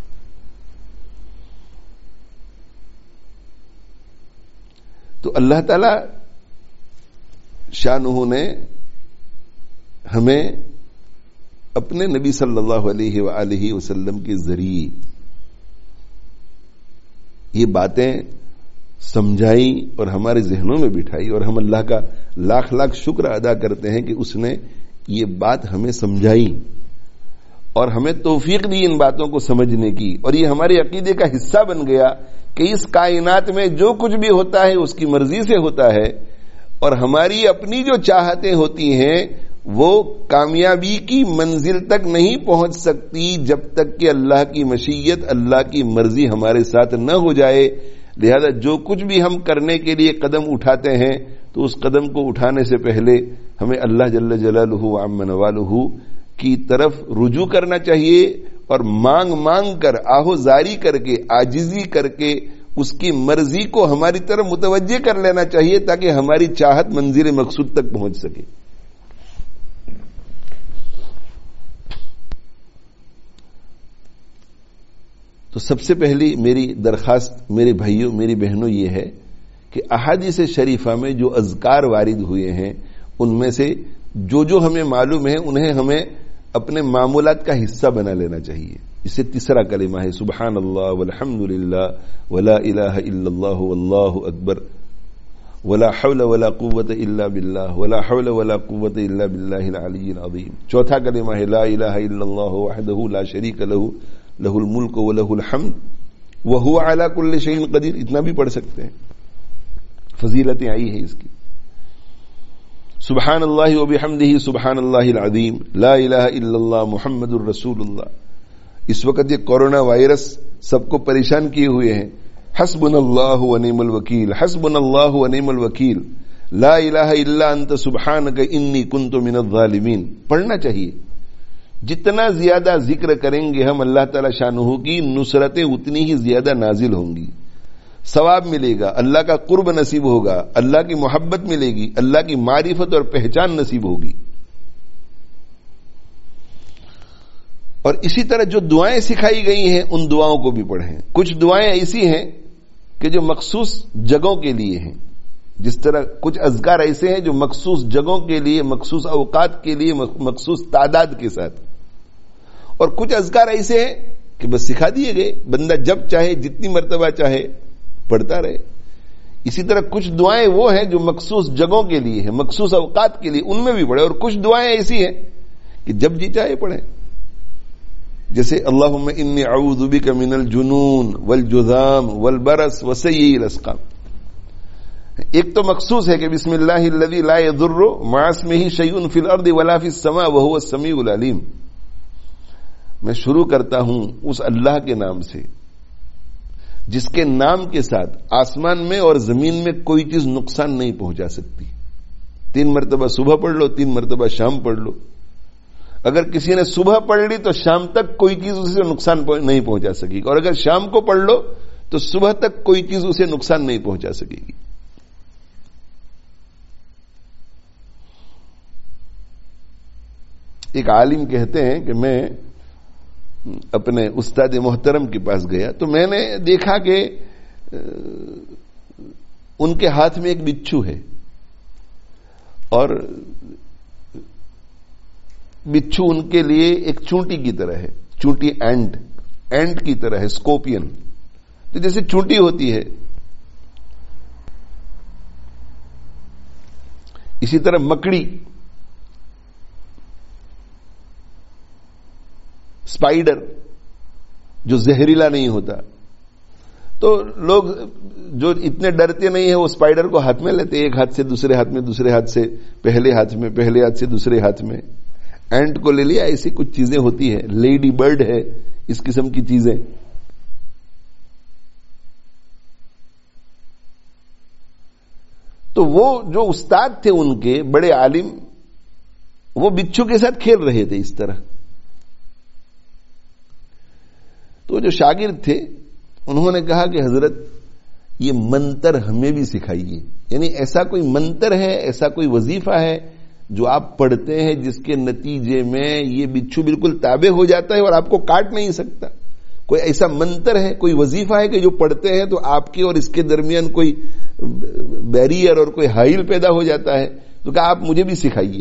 [SPEAKER 1] تو اللہ تعالی شانہ نے ہمیں اپنے نبی صلی اللہ علیہ وآلہ وسلم کے ذریعے یہ باتیں سمجھائی اور ہمارے ذہنوں میں بٹھائی, اور ہم اللہ کا لاکھ لاکھ شکر ادا کرتے ہیں کہ اس نے یہ بات ہمیں سمجھائی اور ہمیں توفیق دی ان باتوں کو سمجھنے کی. اور یہ ہمارے عقیدے کا حصہ بن گیا کہ اس کائنات میں جو کچھ بھی ہوتا ہے اس کی مرضی سے ہوتا ہے, اور ہماری اپنی جو چاہتیں ہوتی ہیں وہ کامیابی کی منزل تک نہیں پہنچ سکتی جب تک کہ اللہ کی مشیت, اللہ کی مرضی ہمارے ساتھ نہ ہو جائے. لہذا جو کچھ بھی ہم کرنے کے لیے قدم اٹھاتے ہیں تو اس قدم کو اٹھانے سے پہلے ہمیں اللہ جل جلالہ وعم نوالہ کی طرف رجوع کرنا چاہیے, اور مانگ مانگ کر, آہو زاری کر کے, عاجزی کر کے اس کی مرضی کو ہماری طرف متوجہ کر لینا چاہیے تاکہ ہماری چاہت منزل مقصود تک پہنچ سکے. تو سب سے پہلی میری درخواست میرے بھائیوں میری بہنوں یہ ہے کہ احادیث شریفہ میں جو اذکار وارد ہوئے ہیں ان میں سے جو ہمیں معلوم ہے انہیں ہمیں اپنے معمولات کا حصہ بنا لینا چاہیے. اس سے تیسرا کلمہ ہے سبحان اللہ والحمد للہ ولا الہ الا اللہ واللہ اکبر ولا حول ولا قوت الا باللہ ولا حول ولا قوت الا باللہ العلی العظیم. چوتھا کلمہ ہے لا الہ الا اللہ وحدہ لا شریک لہ لہ الملک ولہ الحمد وہو علی کل شیء قدیر. اتنا بھی پڑھ سکتے ہیں, فضیلتیں آئی ہیں اس کی. سبحان اللہ وبحمدہ سبحان اللہ العظیم لا الہ الا اللہ محمد الرسول اللہ. اس وقت یہ کورونا وائرس سب کو پریشان کیے ہوئے ہیں. حسبنا اللہ ونعم الوکیل حسبنا اللہ ونعم الوکیل لا الہ الا انت سبحانک انی کنت من الظالمین. پڑھنا چاہیے. جتنا زیادہ ذکر کریں گے ہم اللہ تعالی شانہ کی, نصرتیں اتنی ہی زیادہ نازل ہوں گی, ثواب ملے گا, اللہ کا قرب نصیب ہوگا, اللہ کی محبت ملے گی, اللہ کی معرفت اور پہچان نصیب ہوگی. اور اسی طرح جو دعائیں سکھائی گئی ہیں ان دعاؤں کو بھی پڑھیں. کچھ دعائیں ایسی ہیں کہ جو مخصوص جگہوں کے لیے ہیں, جس طرح کچھ اذکار ایسے ہیں جو مخصوص جگہوں کے لیے, مخصوص اوقات کے لیے, مخصوص تعداد کے ساتھ, اور کچھ اذکار ایسے ہیں کہ بس سکھا دیے گئے, بندہ جب چاہے جتنی مرتبہ چاہے پڑھتا رہے. اسی طرح کچھ دعائیں وہ ہیں جو مخصوص جگہوں کے لیے ہیں, مخصوص اوقات کے لیے, ان میں بھی پڑھے. اور کچھ دعائیں ایسی ہیں کہ جب جی چاہے پڑھیں, جیسے اللہم انی اعوذ بک من الجنون والجذام والبرص وسیء الاسقام. ایک تو مخصوص ہے کہ بسم اللہ الذی لا یضر مع اسمہ شیء فی الارض ولا فی السماء وہو السمیع العلیم. میں شروع کرتا ہوں اس اللہ کے نام سے جس کے نام کے ساتھ آسمان میں اور زمین میں کوئی چیز نقصان نہیں پہنچا سکتی. 3 مرتبہ صبح پڑھ لو, 3 مرتبہ شام پڑھ لو. اگر کسی نے صبح پڑھ لی تو شام تک کوئی چیز اسے نقصان نہیں پہنچا سکے گی، اور اگر شام کو پڑھ لو تو صبح تک کوئی چیز اسے نقصان نہیں پہنچا سکے گی۔ ایک عالم کہتے ہیں کہ میں اپنے استاد محترم کے پاس گیا تو میں نے دیکھا کہ ان کے ہاتھ میں ایک بچھو ہے، اور بچھو ان کے لیے ایک چونٹی کی طرح ہے، چونٹی اینٹ کی طرح ہے، اسکورپین، تو جیسے چونٹی ہوتی ہے اسی طرح مکڑی، اسپائڈر جو زہریلا نہیں ہوتا، تو لوگ جو اتنے ڈرتے نہیں ہیں وہ اسپائڈر کو ہاتھ میں لیتے، ایک ہاتھ سے دوسرے ہاتھ میں، دوسرے ہاتھ سے پہلے ہاتھ میں، پہلے ہاتھ سے دوسرے ہاتھ میں، اینٹ کو لے لیا۔ ایسی کچھ چیزیں ہوتی ہیں، لیڈی برڈ ہے، اس قسم کی چیزیں۔ تو وہ جو استاد تھے ان کے بڑے عالم، وہ بچھو کے ساتھ کھیل رہے تھے اس طرح۔ تو جو شاگرد تھے انہوں نے کہا کہ حضرت یہ منتر ہمیں بھی سکھائیے، یعنی ایسا کوئی منتر ہے، ایسا کوئی وظیفہ ہے جو آپ پڑھتے ہیں جس کے نتیجے میں یہ بچھو بالکل تابع ہو جاتا ہے اور آپ کو کاٹ نہیں سکتا؟ کوئی ایسا منتر ہے، کوئی وظیفہ ہے کہ جو پڑھتے ہیں تو آپ کے اور اس کے درمیان کوئی بیریئر اور کوئی حائل پیدا ہو جاتا ہے؟ تو کہا آپ مجھے بھی سکھائیے۔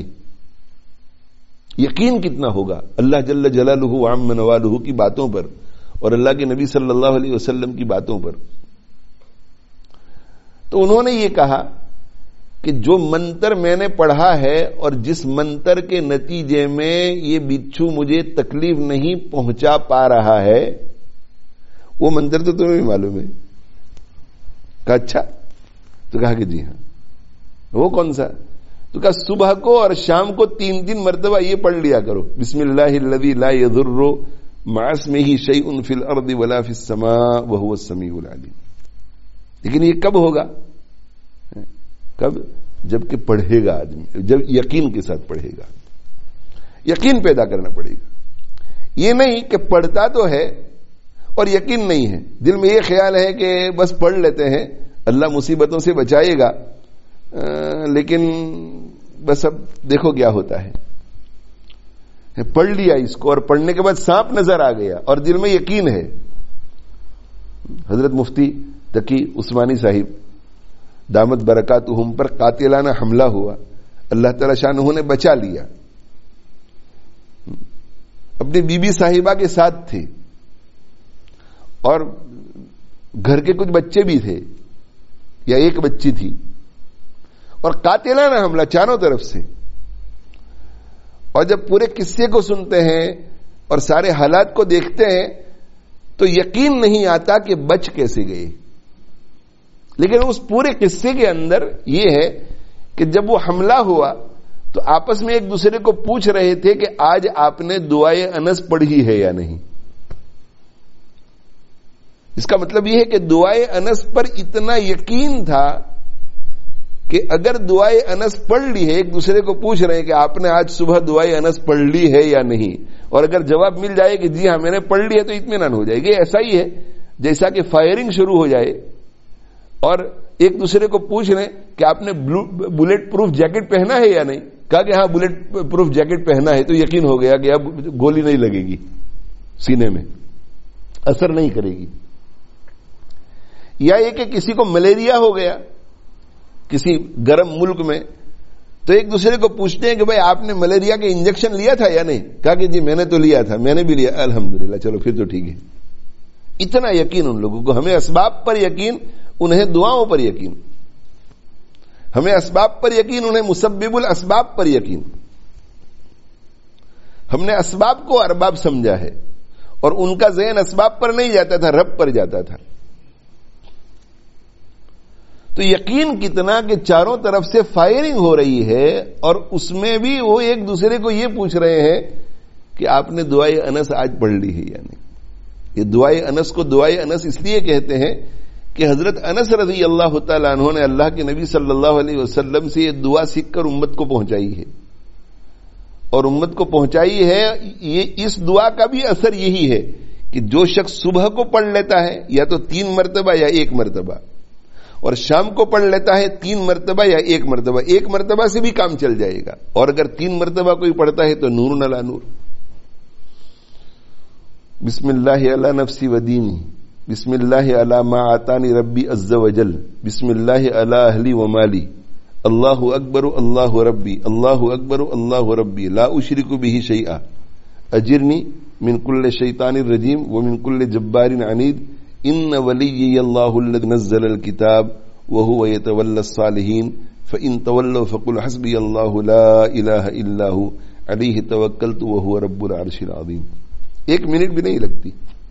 [SPEAKER 1] یقین کتنا ہوگا اللہ جل جلالہ وعم نوالہ کی باتوں پر اور اللہ کے نبی صلی اللہ علیہ وسلم کی باتوں پر۔ تو انہوں نے یہ کہا کہ جو منتر میں نے پڑھا ہے اور جس منتر کے نتیجے میں یہ بچھو مجھے تکلیف نہیں پہنچا پا رہا ہے وہ منتر تو تمہیں بھی معلوم ہے۔ کہا اچھا؟ تو کہا کہ جی ہاں۔ وہ کون سا؟ تو کہا صبح کو اور شام کو 3 مرتبہ یہ پڑھ لیا کرو، بسم اللہ الذی لا یضر مع اسمہ شیء فی الارض ولا فی السماء وہو السمیع العلیم۔ لیکن یہ کب ہوگا؟ کب؟ جب کہ پڑھے گا آدمی، جب یقین کے ساتھ پڑھے گا۔ یقین پیدا کرنا پڑے گا، یہ نہیں کہ پڑھتا تو ہے اور یقین نہیں ہے، دل میں یہ خیال ہے کہ بس پڑھ لیتے ہیں اللہ مصیبتوں سے بچائے گا، لیکن بس اب دیکھو کیا ہوتا ہے۔ پڑھ لیا اس کو اور پڑھنے کے بعد سانپ نظر آ گیا اور دل میں یقین ہے۔ حضرت مفتی تقی عثمانی صاحب دامت برکاتہم پر قاتلانہ حملہ ہوا، اللہ تعالی شانہ نے بچا لیا، اپنی بی بی صاحبہ کے ساتھ تھے اور گھر کے کچھ بچے بھی تھے یا ایک بچی تھی، اور قاتلانہ حملہ چاروں طرف سے۔ اور جب پورے قصے کو سنتے ہیں اور سارے حالات کو دیکھتے ہیں تو یقین نہیں آتا کہ بچ کیسے گئے، لیکن اس پورے قصے کے اندر یہ ہے کہ جب وہ حملہ ہوا تو آپس میں ایک دوسرے کو پوچھ رہے تھے کہ آج آپ نے دعائے انس پڑھی ہے یا نہیں۔ اس کا مطلب یہ ہے کہ دعائے انس پر اتنا یقین تھا کہ اگر دعائے انس پڑھ لی ہے، ایک دوسرے کو پوچھ رہے ہیں کہ آپ نے آج صبح دعائے انس پڑھ لی ہے یا نہیں، اور اگر جواب مل جائے کہ جی ہاں میں نے پڑھ لی ہے تو اطمینان ہو جائے گی۔ ایسا ہی ہے جیسا کہ فائرنگ شروع ہو جائے اور ایک دوسرے کو پوچھ رہے ہیں کہ آپ نے بلٹ پروف جیکٹ پہنا ہے یا نہیں، کہا کہ ہاں بلٹ پروف جیکٹ پہنا ہے، تو یقین ہو گیا کہ اب گولی نہیں لگے گی سینے میں، اثر نہیں کرے گی۔ یا یہ کہ کسی کو ملیریا ہو گیا کسی گرم ملک میں، تو ایک دوسرے کو پوچھتے ہیں کہ بھائی آپ نے ملیریا کے انجیکشن لیا تھا یا نہیں، کہا کہ جی میں نے تو لیا تھا، میں نے بھی لیا، الحمدللہ، چلو پھر تو ٹھیک ہے۔ اتنا یقین ان لوگوں کو۔ ہمیں اسباب پر یقین، انہیں دعاؤں پر یقین۔ ہمیں اسباب پر یقین، انہیں مسبب الاسباب پر یقین۔ ہم نے اسباب کو ارباب سمجھا ہے اور ان کا ذہن اسباب پر نہیں جاتا تھا، رب پر جاتا تھا۔ تو یقین کتنا کہ چاروں طرف سے فائرنگ ہو رہی ہے اور اس میں بھی وہ ایک دوسرے کو یہ پوچھ رہے ہیں کہ آپ نے دعائے انس آج پڑھ لی ہے یا نہیں۔ یہ دعائے انس کو دعائے انس اس لیے کہتے ہیں کہ حضرت انس رضی اللہ تعالیٰ عنہ نے اللہ کے نبی صلی اللہ علیہ وسلم سے یہ دعا سیکھ کر امت کو پہنچائی ہے، اور امت کو پہنچائی ہے. یہ اس دعا کا بھی اثر یہی ہے کہ جو شخص صبح کو پڑھ لیتا ہے یا تو 3 مرتبہ یا 1 مرتبہ، اور شام کو پڑھ لیتا ہے 3 مرتبہ یا 1 مرتبہ، 1 مرتبہ سے بھی کام چل جائے گا. اور اگر 3 مرتبہ کوئی پڑھتا ہے تو نور علی نور. بسم اللہ علی نفسی و دینی، بسم اللہ علی ما آتانی ربی عز وجل، بسم اللہ علی اہلی و مالی، اللہ اکبر اللہ ربی، اللہ اکبر اللہ ربی، لا اشرک بہ شیئا، اجرنی من کل شیطان الرجیم ومن کل جبار عنید، ان ولی اللہ الذی نزل الکتاب وهو يتولى الصالحین فإن تولوا فقل حسبی اللہ لا الہ الا هو علیہ توکلت وهو رب العرش العظیم. 1 منٹ بھی نہیں لگتی.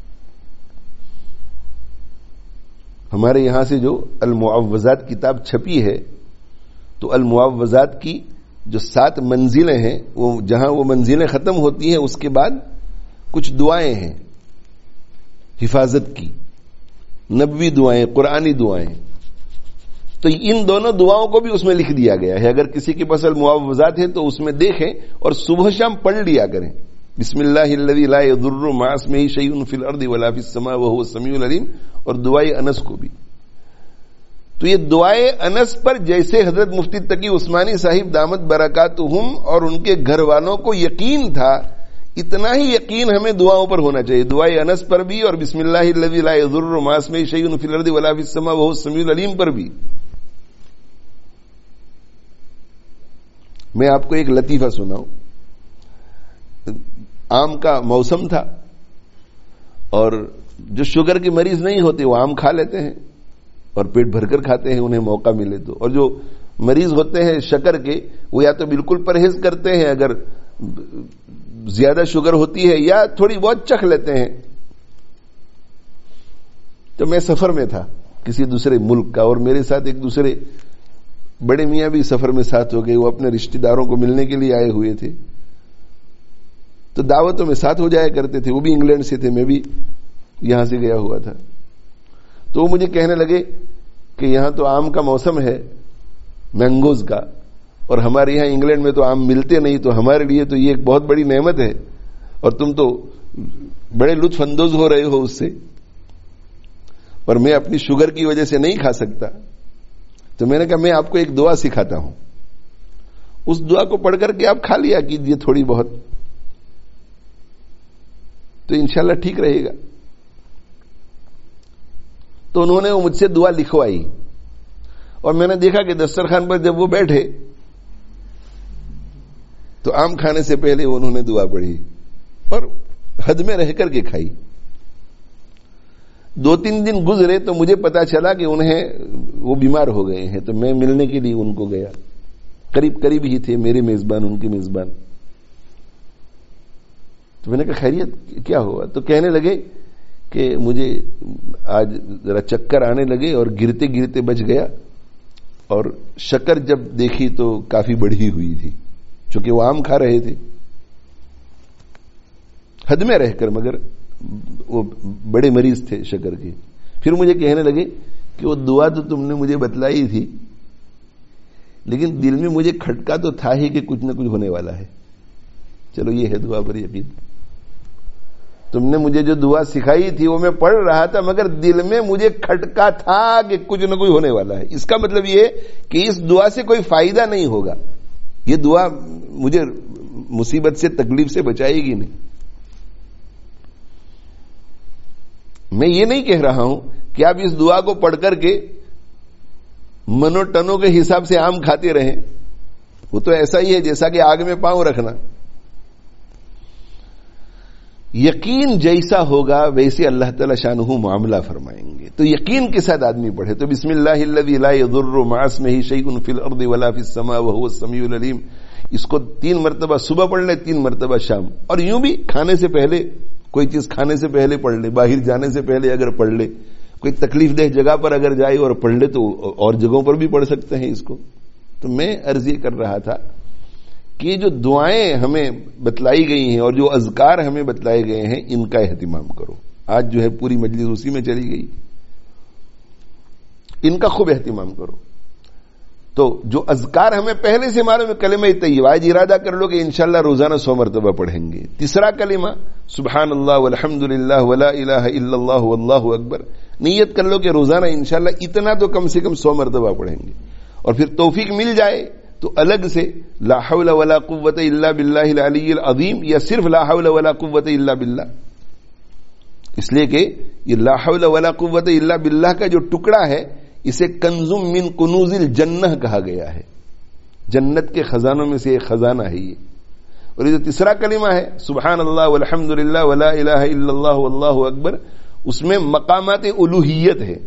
[SPEAKER 1] ہمارے یہاں سے جو المعوذات کتاب چھپی ہے تو المعوذات کی جو 7 منزلیں ہیں، وہ جہاں وہ منزلیں ختم ہوتی ہیں اس کے بعد کچھ دعائیں ہیں حفاظت کی، نبوی دعائیں، قرآنی دعائیں. تو ان دونوں دعاؤں کو بھی اس میں لکھ دیا گیا ہے. اگر کسی کے پاس المعوذات ہیں تو اس میں دیکھیں اور صبح شام پڑھ لیا کریں. بسم اللہ الذی لا یضر مع اسمہ شیء فی الارض ولا فی السماء وهو السمیع العلیم، اور دعائے انس کو بھی. تو یہ دعائے انس پر جیسے حضرت مفتی تقی عثمانی صاحب دامت برکاتہم اور ان کے گھر والوں کو یقین تھا، اتنا ہی یقین ہمیں دعاؤں پر ہونا چاہیے. دعائے انس پر بھی اور بسم اللہ الذی لا یضر مع اسمہ شیء فی الارض ولا فی السماء وهو السمیع العلیم پر بھی. میں آپ کو ایک لطیفہ سناؤں. آم کا موسم تھا اور جو شوگر کے مریض نہیں ہوتے وہ آم کھا لیتے ہیں اور پیٹ بھر کر کھاتے ہیں انہیں موقع ملے تو، اور جو مریض ہوتے ہیں شکر کے وہ یا تو بالکل پرہیز کرتے ہیں اگر زیادہ شوگر ہوتی ہے، یا تھوڑی بہت چکھ لیتے ہیں. تو میں سفر میں تھا کسی دوسرے ملک کا، اور میرے ساتھ ایک دوسرے بڑے میاں بھی سفر میں ساتھ ہو گئے. وہ اپنے رشتہ داروں کو ملنے کے لیے آئے ہوئے تھے، تو دعوتوں میں ساتھ ہو جایا کرتے تھے. وہ بھی انگلینڈ سے تھے، میں بھی یہاں سے گیا ہوا تھا. تو وہ مجھے کہنے لگے کہ یہاں تو آم کا موسم ہے، مینگوز کا، اور ہمارے یہاں انگلینڈ میں تو آم ملتے نہیں، تو ہمارے لیے تو یہ ایک بہت بڑی نعمت ہے اور تم تو بڑے لطف اندوز ہو رہے ہو اس سے، اور میں اپنی شوگر کی وجہ سے نہیں کھا سکتا. تو میں نے کہا میں آپ کو ایک دعا سکھاتا ہوں، اس دعا کو پڑھ کر کے آپ کھا لیا کیجیے تھوڑی بہت، تو انشاءاللہ ٹھیک رہے گا. تو انہوں نے مجھ سے دعا لکھوائی اور میں نے دیکھا کہ دسترخوان پر جب وہ بیٹھے تو آم کھانے سے پہلے انہوں نے دعا پڑھی اور حد میں رہ کر کے کھائی. 2-3 دن گزرے تو مجھے پتا چلا کہ وہ بیمار ہو گئے ہیں. تو میں ملنے کے لیے ان کو گیا، قریب ہی تھے میرے میزبان، ان کے میزبان. تو میں نے کہا خیریت کیا ہوا؟ تو کہنے لگے کہ مجھے آج ذرا چکر آنے لگے اور گرتے گرتے بچ گیا، اور شکر جب دیکھی تو کافی بڑھی ہوئی تھی چونکہ وہ آم کھا رہے تھے حد میں رہ کر، مگر وہ بڑے مریض تھے شکر کے. پھر مجھے کہنے لگے کہ وہ دعا تو تم نے مجھے بتلائی تھی، لیکن دل میں مجھے کھٹکا تو تھا ہی کہ کچھ نہ کچھ ہونے والا ہے. چلو یہ ہے دعا پر یقین. تم نے مجھے جو دعا سکھائی تھی وہ میں پڑھ رہا تھا، مگر دل میں مجھے کھٹکا تھا کہ کچھ نہ کچھ ہونے والا ہے. اس کا مطلب یہ کہ اس دعا سے کوئی فائدہ نہیں ہوگا، یہ دعا مجھے مصیبت سے، تکلیف سے بچائے گی نہیں. میں یہ نہیں کہہ رہا ہوں کہ آپ اس دعا کو پڑھ کر کے منو ٹنوں کے حساب سے آم کھاتے رہیں، وہ تو ایسا ہی ہے جیسا کہ آگ میں پاؤں رکھنا. یقین جیسا ہوگا ویسے اللہ تعالی شانہ معاملہ فرمائیں گے. تو یقین کے ساتھ آدمی پڑھے. تو بسم اللہ الذی لا یضر مع اسمہ شیء فی الارض ولا فی السماء وهو السمیع العلیم، اس کو 3 مرتبہ صبح پڑھ لے، 3 مرتبہ شام. اور یوں بھی کھانے سے پہلے، کوئی چیز کھانے سے پہلے پڑھ لے، باہر جانے سے پہلے اگر پڑھ لے، کوئی تکلیف دہ جگہ پر اگر جائے اور پڑھ لے تو اور جگہوں پر بھی پڑھ سکتے ہیں اس کو. تو میں عرض یہ کر رہا تھا کہ جو دعائیں ہمیں بتلائی گئی ہیں اور جو اذکار ہمیں بتلائے گئے ہیں ان کا اہتمام کرو. آج جو ہے پوری مجلس اسی میں چلی گئی، ان کا خوب اہتمام کرو. تو جو اذکار ہمیں پہلے سے معلوم ہے، کلمہ طیبہ، آج ارادہ کر لو کہ انشاءاللہ روزانہ 100 مرتبہ پڑھیں گے. تیسرا کلمہ سبحان اللہ والحمد للہ ولا الہ الا اللہ واللہ اکبر، نیت کر لو کہ روزانہ انشاءاللہ اتنا تو کم سے کم 100 مرتبہ پڑھیں گے. اور پھر توفیق مل جائے تو الگ سے لا حول ولا قوت الا باللہ العلی العظیم، یا صرف لا حول ولا قوت الا باللہ، اس لیے کہ یہ لا حول ولا قوت الا باللہ کا جو ٹکڑا ہے اسے کنزم من کنوز الجنہ کہا گیا ہے، جنت کے خزانوں میں سے ایک خزانہ ہے یہ. اور یہ جو تیسرا کلمہ ہے سبحان اللہ والحمد للہ ولا الہ الا اللہ واللہ اکبر، اس میں مقامات الوہیت ہے،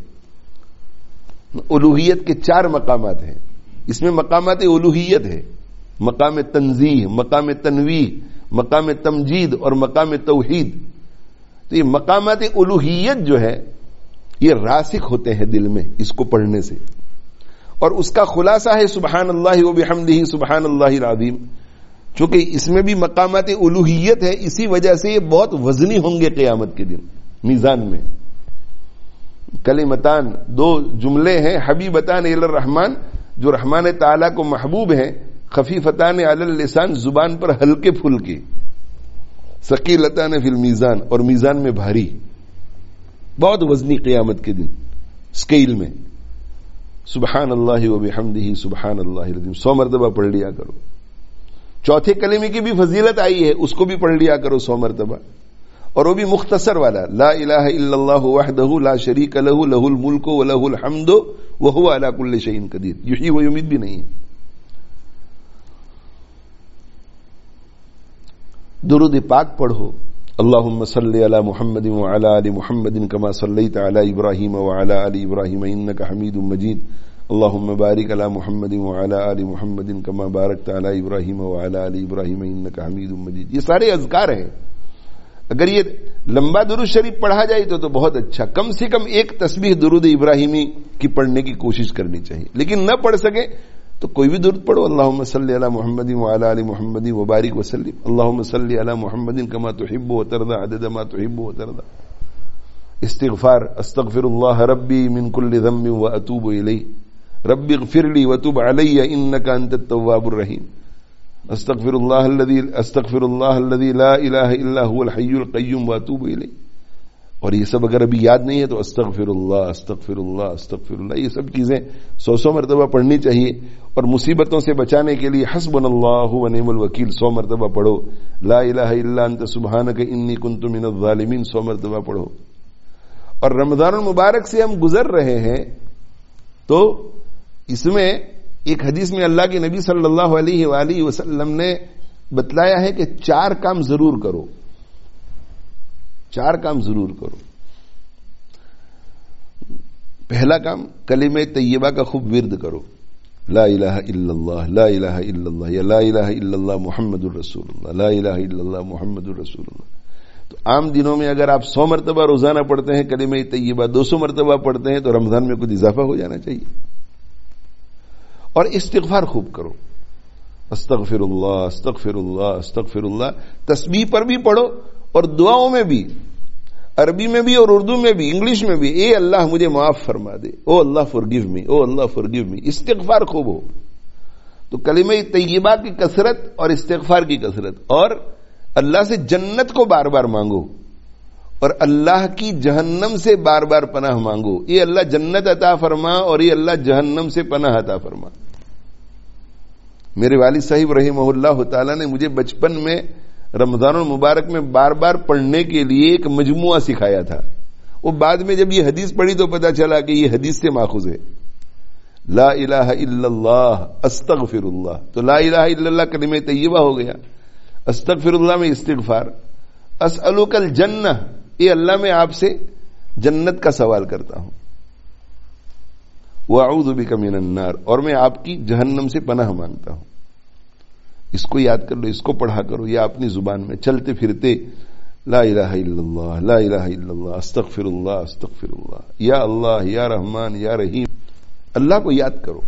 [SPEAKER 1] الوہیت کے 4 مقامات ہیں. اس میں مقامات الوہیت ہے، مقام تنزیہ، مقام تنویہ، مقام تمجید اور مقام توحید. تو یہ مقامات الوہیت جو ہے یہ راسخ ہوتے ہیں دل میں اس کو پڑھنے سے، اور اس کا خلاصہ ہے سبحان اللہ وبحمدہ سبحان اللہ العظیم. چونکہ اس میں بھی مقامات الوہیت ہے، اسی وجہ سے یہ بہت وزنی ہوں گے قیامت کے دن میزان میں. کلمتان، 2 جملے ہیں حبیبتان الی الرحمن، جو رحمان تعالیٰ کو محبوب ہیں، خفیفتان علی اللسان، زبان پر ہلکے پھلکے، ثقیلتان فی المیزان، اور میزان میں بھاری، بہت وزنی قیامت کے دن اسکیل میں. سبحان اللہ وبحمدہ سبحان اللہ العظیم 100 مرتبہ پڑھ لیا کرو. چوتھے کلمے کی بھی فضیلت آئی ہے، اس کو بھی پڑھ لیا کرو 100 مرتبہ، اور وہ بھی مختصر والا، لا الہ الا اللہ وحدہ لا شریک لہ لہ الملک ولہ الحمد وہو علی کل شیء قدیر، یحیی و یمیت بھی نہیں ہے. درود پاک پڑھو، اللہم صلی علی محمد وعلی آل محمد کما صلیت علی ابراہیم وعلی آل ابراہیم انک حمید مجید، اللہم بارک علی محمد وعلی آل محمد کما بارکت علی ابراہیم وعلی آل ابراہیم انک حمید مجید. یہ سارے اذکار ہیں. اگر یہ لمبا درود شریف پڑھا جائے تو بہت اچھا، کم سے کم ایک تسبیح درود ابراہیمی کی پڑھنے کی کوشش کرنی چاہیے. لیکن نہ پڑھ سکے تو کوئی بھی درود پڑھو، اللہم صلی علی محمد وعلی آل محمد وبارک وسلم، اللہم صلی علی محمد کما تحب وترضى عدد ما تحب وترضى. استغفار، استغفر اللہ ربی من کل ذنب واتوب الیہ، رب اغفر لی وتب علی انک انت التواب الرحیم. استغفر اللہ الذی لا الہ الا هو الحی القیوم واتوب الیہ. اور یہ سب اگر ابھی یاد نہیں ہے تو استغفر اللہ استغفر اللہ استغفر اللہ، یہ سب چیزیں 100 مرتبہ پڑھنی چاہیے. اور مصیبتوں سے بچانے کے لیے حسبنا اللہ ونعم الوکیل 100 مرتبہ پڑھو، لا الہ الا انت سبحانک انی کنت من الظالمین 100 مرتبہ پڑھو. اور رمضان المبارک سے ہم گزر رہے ہیں تو اس میں ایک حدیث میں اللہ کے نبی صلی اللہ علیہ وآلہ وسلم نے بتلایا ہے کہ 4 کام ضرور کرو، 4 کام ضرور کرو. پہلا کام کلمہ طیبہ کا خوب ورد کرو، لا الہ الا اللہ لا الہ الا اللہ، یا لا الہ الا اللہ محمد الرسول اللہ، لا الہ الا اللہ محمد الرسول اللہ. تو عام دنوں میں اگر آپ 100 مرتبہ روزانہ پڑھتے ہیں کلمہ طیبہ، 200 مرتبہ پڑھتے ہیں، تو رمضان میں کچھ اضافہ ہو جانا چاہیے. اور استغفار خوب کرو، استغفر اللہ استغفر اللہ استغفر اللہ. تسبیح پر بھی پڑھو اور دعاؤں میں بھی، عربی میں بھی اور اردو میں بھی، انگلش میں بھی، اے اللہ مجھے معاف فرما دے، او اللہ forgive me، او اللہ forgive me. استغفار خوب ہو. تو کلمہ طیبہ کی کثرت اور استغفار کی کثرت، اور اللہ سے جنت کو بار بار مانگو، اور اللہ کی جہنم سے بار بار پناہ مانگو. یہ اللہ جنت عطا فرما اور یہ اللہ جہنم سے پناہ عطا فرما. میرے والد صاحب رحمہ اللہ تعالی نے مجھے بچپن میں رمضان المبارک میں بار بار پڑھنے کے لیے ایک مجموعہ سکھایا تھا. وہ بعد میں جب یہ حدیث پڑھی تو پتا چلا کہ یہ حدیث سے ماخوذ ہے. لا الہ الا اللہ استغفر اللہ، تو لا الہ الا اللہ کلمہ طیبہ ہو گیا. استغفر اللہ میں استغفار. اسألک الجنہ، اے اللہ میں آپ سے جنت کا سوال کرتا ہوں. واعوذ بک من النار، اور میں آپ کی جہنم سے پناہ مانگتا ہوں. اس کو یاد کر لو، اس کو پڑھا کرو، یا اپنی زبان میں چلتے پھرتے لا الہ الا اللہ لا الہ الا اللہ استغفر اللہ استغفر اللہ، یا اللہ یا رحمان یا رحیم. اللہ کو یاد کرو.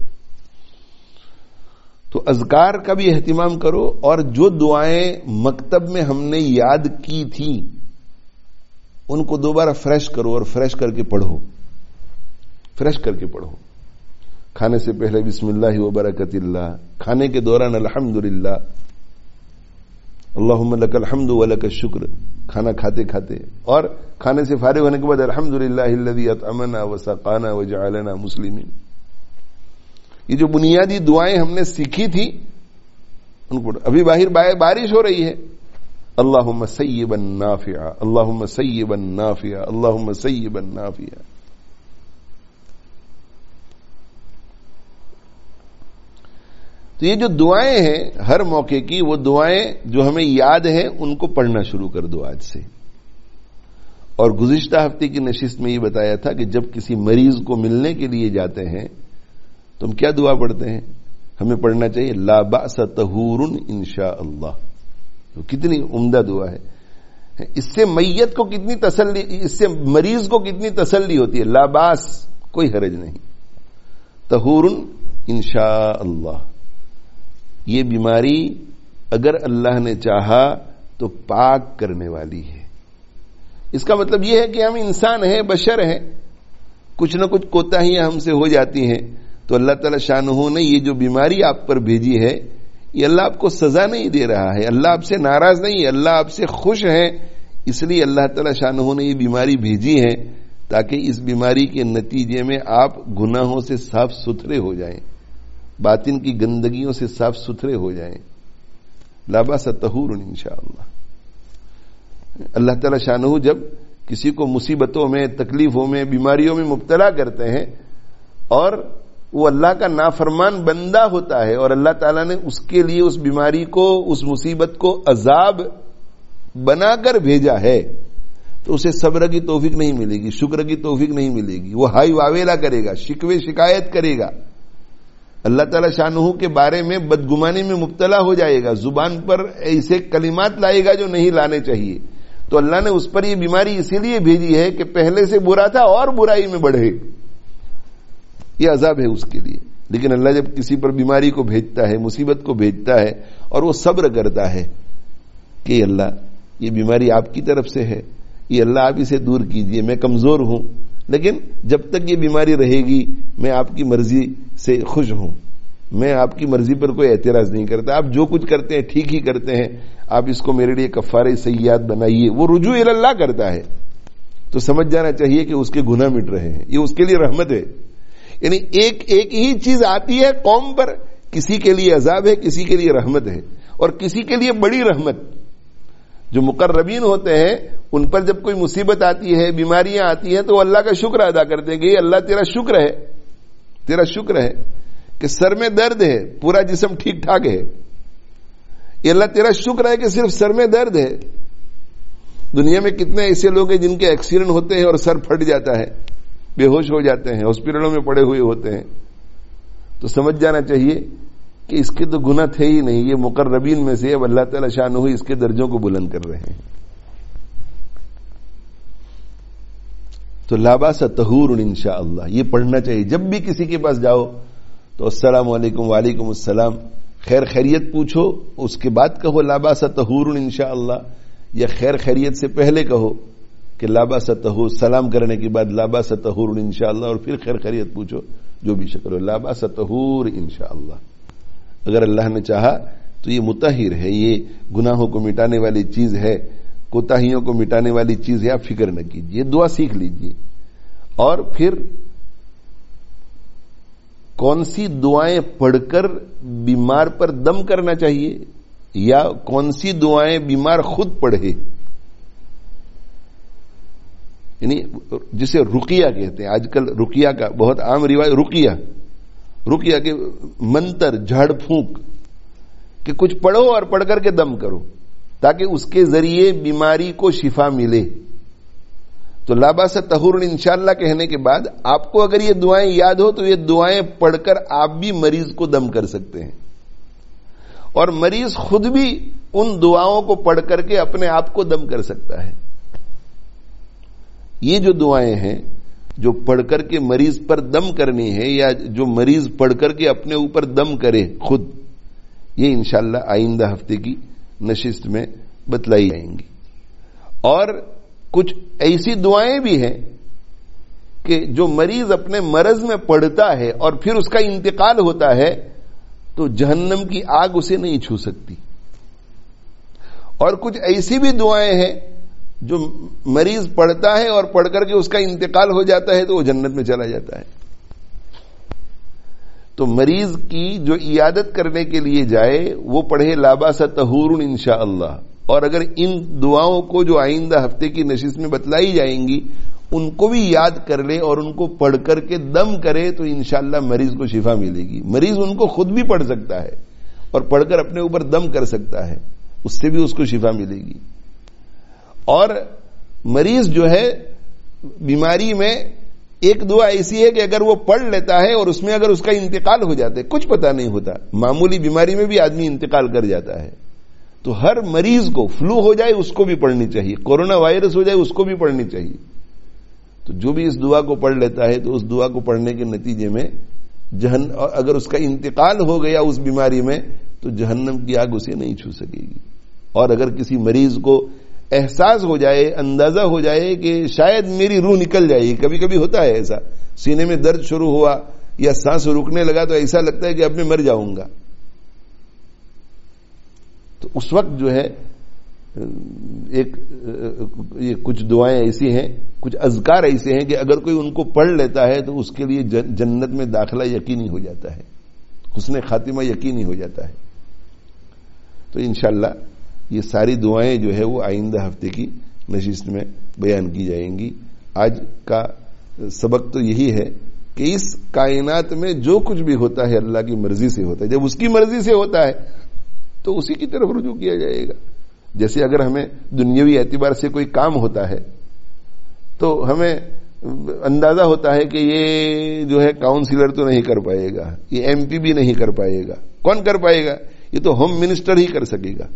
[SPEAKER 1] تو اذکار کا بھی اہتمام کرو، اور جو دعائیں مکتب میں ہم نے یاد کی تھی ان کو دوبارہ فریش کرو اور فریش کر کے پڑھو، فریش کر کے پڑھو. کھانے سے پہلے بسم اللہ و برکت اللہ، کھانے کے دوران الحمدللہ، اللہم لک الحمد و لک الشکر، کھانا کھاتے کھاتے، اور کھانے سے فارغ ہونے کے بعد الحمدللہ الذی اطعمنا وسقانا وجعلنا مسلمین۔ یہ جو بنیادی دعائیں ہم نے سیکھی تھی ان کو، ابھی باہر بارش ہو رہی ہے، اللہم سیبا نافعا، اللہم سیبا نافعا، اللہم سیبا نافعا۔ تو یہ جو دعائیں ہیں ہر موقع کی، وہ دعائیں جو ہمیں یاد ہیں ان کو پڑھنا شروع کر دو آج سے۔ اور گزشتہ ہفتے کی نشست میں یہ بتایا تھا کہ جب کسی مریض کو ملنے کے لیے جاتے ہیں تو ہم کیا دعا پڑھتے ہیں؟ ہمیں پڑھنا چاہیے لا بأس طہور انشاء اللہ۔ تو کتنی عمدہ دعا ہے، اس سے میت کو کتنی تسلی، اس سے مریض کو کتنی تسلی ہوتی ہے۔ لا باس، کوئی حرج نہیں، طہور انشاء اللہ، یہ بیماری اگر اللہ نے چاہا تو پاک کرنے والی ہے۔ اس کا مطلب یہ ہے کہ ہم انسان ہیں، بشر ہیں، کچھ نہ کچھ کوتاہیاں ہم سے ہو جاتی ہیں، تو اللہ تعالی شانہ نے یہ جو بیماری آپ پر بھیجی ہے، یہ اللہ آپ کو سزا نہیں دے رہا ہے، اللہ آپ سے ناراض نہیں ہے، اللہ آپ سے خوش ہے، اس لیے اللہ تعالی شانہ نے یہ بیماری بھیجی ہے تاکہ اس بیماری کے نتیجے میں آپ گناہوں سے صاف ستھرے ہو جائیں، باطن کی گندگیوں سے صاف ستھرے ہو جائیں۔ لا باس طہور انشاءاللہ۔ اللہ تعالی شانہ جب کسی کو مصیبتوں میں، تکلیفوں میں، بیماریوں میں مبتلا کرتے ہیں اور وہ اللہ کا نافرمان بندہ ہوتا ہے اور اللہ تعالیٰ نے اس کے لیے اس بیماری کو، اس مصیبت کو عذاب بنا کر بھیجا ہے، تو اسے صبر کی توفیق نہیں ملے گی، شکر کی توفیق نہیں ملے گی، وہ ہائی واویلا کرے گا، شکوے شکایت کرے گا، اللہ تعالیٰ شانہ کے بارے میں بدگمانی میں مبتلا ہو جائے گا، زبان پر ایسے کلمات لائے گا جو نہیں لانے چاہیے۔ تو اللہ نے اس پر یہ بیماری اسی لیے بھیجی ہے کہ پہلے سے برا تھا اور برائی میں بڑھے، یہ عذاب ہے اس کے لیے۔ لیکن اللہ جب کسی پر بیماری کو بھیجتا ہے، مصیبت کو بھیجتا ہے، اور وہ صبر کرتا ہے کہ اللہ یہ بیماری آپ کی طرف سے ہے، یہ اللہ آپ اسے دور کیجئے، میں کمزور ہوں، لیکن جب تک یہ بیماری رہے گی میں آپ کی مرضی سے خوش ہوں، میں آپ کی مرضی پر کوئی اعتراض نہیں کرتا، آپ جو کچھ کرتے ہیں ٹھیک ہی کرتے ہیں، آپ اس کو میرے لیے کفارہ سیئات بنائیے، وہ رجوع اللہ کرتا ہے، تو سمجھ جانا چاہیے کہ اس کے گناہ مٹ رہے ہیں، یہ اس کے لیے رحمت ہے۔ یعنی ایک ہی چیز آتی ہے قوم پر، کسی کے لیے عذاب ہے، کسی کے لیے رحمت ہے، اور کسی کے لیے بڑی رحمت۔ جو مقربین ہوتے ہیں ان پر جب کوئی مصیبت آتی ہے، بیماریاں آتی ہیں، تو اللہ کا شکر ادا کرتے ہیں کہ اللہ تیرا شکر ہے، تیرا شکر ہے کہ سر میں درد ہے، پورا جسم ٹھیک ٹھاک ہے، یہ اللہ تیرا شکر ہے کہ صرف سر میں درد ہے۔ دنیا میں کتنے ایسے لوگ ہیں جن کے ایکسیڈنٹ ہوتے ہیں اور سر پھٹ جاتا ہے، بے ہوش ہو جاتے ہیں، ہاسپٹلوں میں پڑے ہوئے ہوتے ہیں، تو سمجھ جانا چاہیے کہ اس کے تو گناہ تھے ہی نہیں، یہ مقربین میں سے اب اللہ تعالی شانہ اس کے درجوں کو بلند کر رہے ہیں۔ تو لا باس طہور انشاءاللہ، یہ پڑھنا چاہیے جب بھی کسی کے پاس جاؤ تو السلام علیکم، وعلیکم السلام، خیر خیریت پوچھو، اس کے بعد کہو لا باس طہور انشاءاللہ، یا خیر خیریت سے پہلے کہو کہ لا باس طہور، سلام کرنے کے بعد لا باس طہور انشاءاللہ، اور پھر خیر خیریت پوچھو، جو بھی شکر ہو، لا باس طہور انشاءاللہ۔ اگر اللہ نے چاہا تو یہ مطہر ہے، یہ گناہوں کو مٹانے والی چیز ہے، کوتاہیوں کو مٹانے والی چیز ہے، آپ فکر نہ کیجیے، دعا سیکھ لیجیے۔ اور پھر کون سی دعائیں پڑھ کر بیمار پر دم کرنا چاہیے، یا کون سی دعائیں بیمار خود پڑھے، یعنی جسے رقیہ کہتے ہیں، آج کل رقیہ کا بہت عام روایت، رقیہ کے منتر، جھاڑ پھونک، کہ کچھ پڑھو اور پڑھ کر کے دم کرو تاکہ اس کے ذریعے بیماری کو شفا ملے۔ تو لا باس طہور انشاءاللہ کہنے کے بعد آپ کو اگر یہ دعائیں یاد ہو تو یہ دعائیں پڑھ کر آپ بھی مریض کو دم کر سکتے ہیں، اور مریض خود بھی ان دعاؤں کو پڑھ کر کے اپنے آپ کو دم کر سکتا ہے۔ یہ جو دعائیں ہیں جو پڑھ کر کے مریض پر دم کرنی ہے، یا جو مریض پڑھ کر کے اپنے اوپر دم کرے خود، یہ انشاءاللہ آئندہ ہفتے کی نشست میں بتلائی جائیں گی۔ اور کچھ ایسی دعائیں بھی ہیں کہ جو مریض اپنے مرض میں پڑتا ہے اور پھر اس کا انتقال ہوتا ہے تو جہنم کی آگ اسے نہیں چھو سکتی. اور کچھ ایسی بھی دعائیں ہیں جو مریض پڑھتا ہے اور پڑھ کر کے اس کا انتقال ہو جاتا ہے تو وہ جنت میں چلا جاتا ہے. تو مریض کی جو عیادت کرنے کے لیے جائے وہ پڑھے لا باس طہور انشاءاللہ. اور اگر ان دعاؤں کو جو آئندہ ہفتے کی نشست میں بتلائی جائیں گی ان کو بھی یاد کر لے اور ان کو پڑھ کر کے دم کرے تو انشاءاللہ مریض کو شفا ملے گی. مریض ان کو خود بھی پڑھ سکتا ہے اور پڑھ کر اپنے اوپر دم کر سکتا ہے, اس سے بھی اس کو شفا ملے گی. اور مریض جو ہے بیماری میں ایک دعا ایسی ہے کہ اگر وہ پڑھ لیتا ہے اور اس میں اگر اس کا انتقال ہو جاتا ہے, کچھ پتہ نہیں ہوتا, معمولی بیماری میں بھی آدمی انتقال کر جاتا ہے, تو ہر مریض کو فلو ہو جائے اس کو بھی پڑھنی چاہیے, کورونا وائرس ہو جائے اس کو بھی پڑھنی چاہیے. تو جو بھی اس دعا کو پڑھ لیتا ہے تو اس دعا کو پڑھنے کے نتیجے میں اگر اس کا انتقال ہو گیا اس بیماری میں تو جہنم کی آگ اسے نہیں چھو سکے گی. اور اگر کسی مریض کو احساس ہو جائے, اندازہ ہو جائے کہ شاید میری روح نکل جائے گی, کبھی کبھی ہوتا ہے ایسا, سینے میں درد شروع ہوا یا سانس رکنے لگا تو ایسا لگتا ہے کہ اب میں مر جاؤں گا, تو اس وقت جو ہے یہ کچھ دعائیں ایسی ہیں, کچھ اذکار ایسے ہیں کہ اگر کوئی ان کو پڑھ لیتا ہے تو اس کے لیے جنت میں داخلہ یقینی ہو جاتا ہے, حسن خاتمہ یقینی ہو جاتا ہے. تو انشاءاللہ یہ ساری دعائیں جو ہے وہ آئندہ ہفتے کی نشست میں بیان کی جائیں گی. آج کا سبق تو یہی ہے کہ اس کائنات میں جو کچھ بھی ہوتا ہے اللہ کی مرضی سے ہوتا ہے. جب اس کی مرضی سے ہوتا ہے تو اسی کی طرف رجوع کیا جائے گا. جیسے اگر ہمیں دنیاوی اعتبار سے کوئی کام ہوتا ہے تو ہمیں اندازہ ہوتا ہے کہ یہ جو ہے کاؤنسلر تو نہیں کر پائے گا, یہ ایم پی بھی نہیں کر پائے گا. کون کر پائے گا؟ یہ تو ہوم منسٹر ہی کر سکے گا,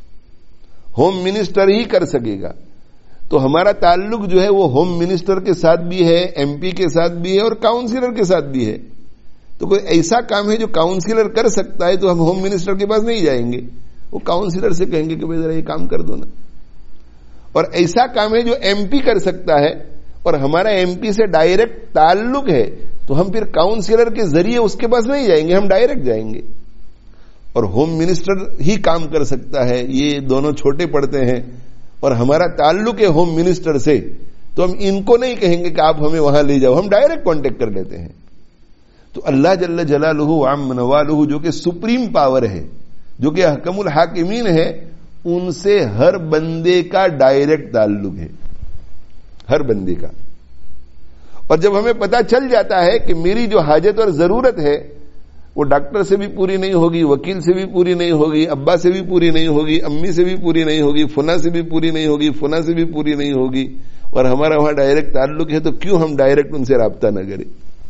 [SPEAKER 1] ہوم منسٹر ہی کر سکے گا. تو ہمارا تعلق جو ہے وہ ہوم منسٹر کے ساتھ بھی ہے, ایم پی کے ساتھ بھی ہے اور کاؤنسلر کے ساتھ بھی ہے. تو کوئی ایسا کام ہے جو کاؤنسلر کر سکتا ہے تو ہم ہوم منسٹر کے پاس نہیں جائیں گے, وہ کاؤنسلر سے کہیں گے کہ بھائی ذرا یہ کام کر دو نا. اور ایسا کام ہے جو ایم پی کر سکتا ہے اور ہمارا ایم پی سے ڈائریکٹ تعلق ہے تو ہم پھر کاؤنسلر کے ذریعے اس کے پاس نہیں جائیں گے, ہم ڈائریکٹ جائیں گے. اور ہوم منسٹر ہی کام کر سکتا ہے, یہ دونوں چھوٹے پڑتے ہیں اور ہمارا تعلق ہے ہوم منسٹر سے, تو ہم ان کو نہیں کہیں گے کہ آپ ہمیں وہاں لے جاؤ, ہم ڈائریکٹ کانٹیکٹ کر لیتے ہیں. تو اللہ جل جلالہ وعم نوالہ جو کہ سپریم پاور ہے, جو کہ احکم الحاکمین ہے, ان سے ہر بندے کا ڈائریکٹ تعلق ہے, ہر بندے کا. اور جب ہمیں پتہ چل جاتا ہے کہ میری جو حاجت اور ضرورت ہے وہ ڈاکٹر سے بھی پوری نہیں ہوگی, وکیل سے بھی پوری نہیں ہوگی, ابا سے بھی پوری نہیں ہوگی, امی سے بھی پوری نہیں ہوگی, فلاں سے بھی پوری نہیں ہوگی, فلاں سے بھی پوری نہیں ہوگی, اور ہمارا وہاں ڈائریکٹ تعلق ہے, تو کیوں ہم ڈائریکٹ ان سے رابطہ نہ کریں,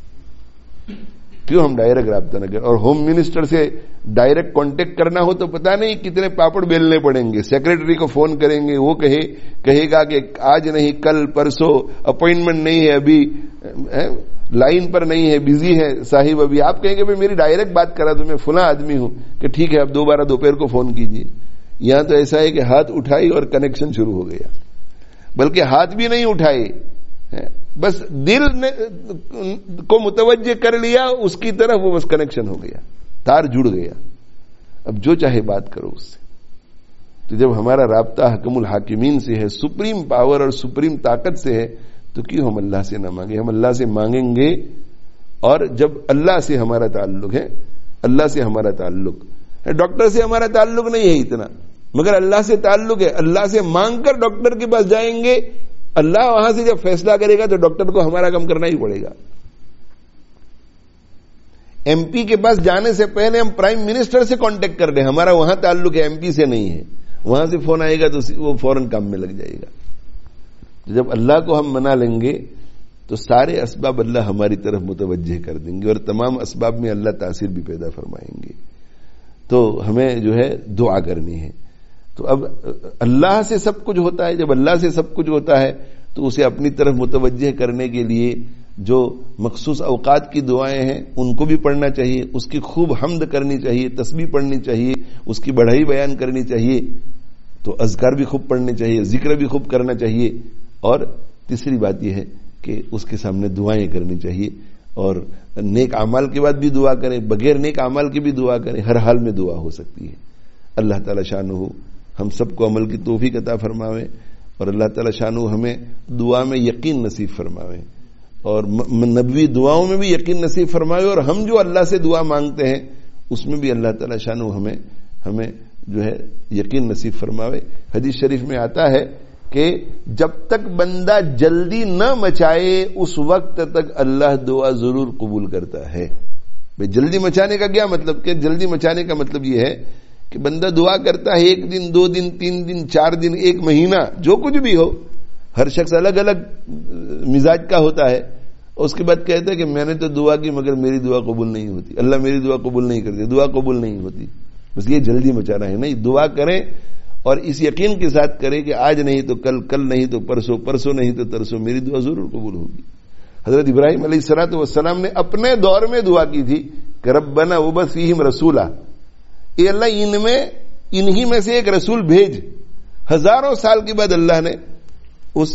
[SPEAKER 1] کیوں ہم ڈائریکٹ رابطہ نہ کریں. اور ہوم منسٹر سے ڈائریکٹ کانٹیکٹ کرنا ہو تو پتہ نہیں کتنے پاپڑ بیلنے پڑیں گے. سیکرٹری کو فون کریں گے, وہ کہے گا کہ آج نہیں کل پرسوں, اپوائنٹمنٹ نہیں ہے, ابھی لائن پر نہیں ہے, بزی ہے صاحب ابھی. آپ کہیں گے بھائی میری ڈائریکٹ بات کرا دو, میں فلاں آدمی ہوں, کہ ٹھیک ہے اب دوبارہ دوپہر کو فون کیجیے. یہاں تو ایسا ہے کہ ہاتھ اٹھائی اور کنیکشن شروع ہو گیا, بلکہ ہاتھ بھی نہیں اٹھائے, بس دل نے کو متوجہ کر لیا اس کی طرف, وہ بس کنیکشن ہو گیا, تار جڑ گیا, اب جو چاہے بات کرو اس سے. تو جب ہمارا رابطہ حکم الحاکمین سے ہے, سپریم پاور اور سپریم طاقت سے ہے, تو کیوں ہم اللہ سے نہ مانگیں؟ ہم اللہ سے مانگیں گے. اور جب اللہ سے ہمارا تعلق ہے, اللہ سے ہمارا تعلق, ڈاکٹر سے ہمارا تعلق نہیں ہے اتنا, مگر اللہ سے تعلق ہے. اللہ سے مانگ کر ڈاکٹر کے پاس جائیں گے, اللہ وہاں سے جب فیصلہ کرے گا تو ڈاکٹر کو ہمارا کام کرنا ہی پڑے گا. ایم پی کے پاس جانے سے پہلے ہم پرائم منسٹر سے کانٹیکٹ کر لیں, ہمارا وہاں تعلق ہے, ایم پی سے نہیں ہے. وہاں سے فون آئے گا تو وہ فوراً کام میں لگ جائے گا. جب اللہ کو ہم منا لیں گے تو سارے اسباب اللہ ہماری طرف متوجہ کر دیں گے, اور تمام اسباب میں اللہ تاثیر بھی پیدا فرمائیں گے. تو ہمیں جو ہے دعا کرنی ہے. تو اب اللہ سے سب کچھ ہوتا ہے, جب اللہ سے سب کچھ ہوتا ہے تو اسے اپنی طرف متوجہ کرنے کے لیے جو مخصوص اوقات کی دعائیں ہیں ان کو بھی پڑھنا چاہیے, اس کی خوب حمد کرنی چاہیے, تسبیح پڑھنی چاہیے, اس کی بڑھائی بیان کرنی چاہیے. تو اذکار بھی خوب پڑھنے چاہیے, ذکر بھی خوب کرنا چاہیے. اور تیسری بات یہ ہے کہ اس کے سامنے دعائیں کرنی چاہیے، اور نیک اعمال کے بعد بھی دعا کریں، بغیر نیک اعمال کے بھی دعا کریں، ہر حال میں دعا ہو سکتی ہے۔ اللہ تعالی شانہ ہم سب کو عمل کی توفیق عطا فرماوے، اور اللہ تعالی شانہ ہمیں دعا میں یقین نصیب فرماوے، اور نبوی دعاؤں میں بھی یقین نصیب فرماوے، اور ہم جو اللہ سے دعا مانگتے ہیں اس میں بھی اللہ تعالی شانہ ہمیں جو ہے یقین نصیب فرماوے۔ حدیث شریف میں آتا ہے کہ جب تک بندہ جلدی نہ مچائے اس وقت تک اللہ دعا ضرور قبول کرتا ہے۔ جلدی مچانے کا کیا مطلب؟ کہ جلدی مچانے کا مطلب یہ ہے کہ بندہ دعا کرتا ہے 1 دن 2 دن 3 دن 4 دن 1 مہینہ، جو کچھ بھی ہو، ہر شخص الگ الگ مزاج کا ہوتا ہے، اس کے بعد کہتا ہے کہ میں نے تو دعا کی مگر میری دعا قبول نہیں ہوتی، اللہ میری دعا قبول نہیں کرتی، دعا قبول نہیں ہوتی۔ بس یہ جلدی مچانا ہے نہیں، دعا کریں اور اس یقین کے ساتھ کریں کہ آج نہیں تو کل، کل نہیں تو پرسوں، پرسوں نہیں تو ترسوں میری دعا ضرور قبول ہوگی۔ حضرت ابراہیم علیہ الصلوۃ والسلام نے اپنے دور میں دعا کی تھی کہ ربنا وبعث فیہم رسولا، اے اللہ انہی میں سے ایک رسول بھیج۔ ہزاروں سال کے بعد اللہ نے اس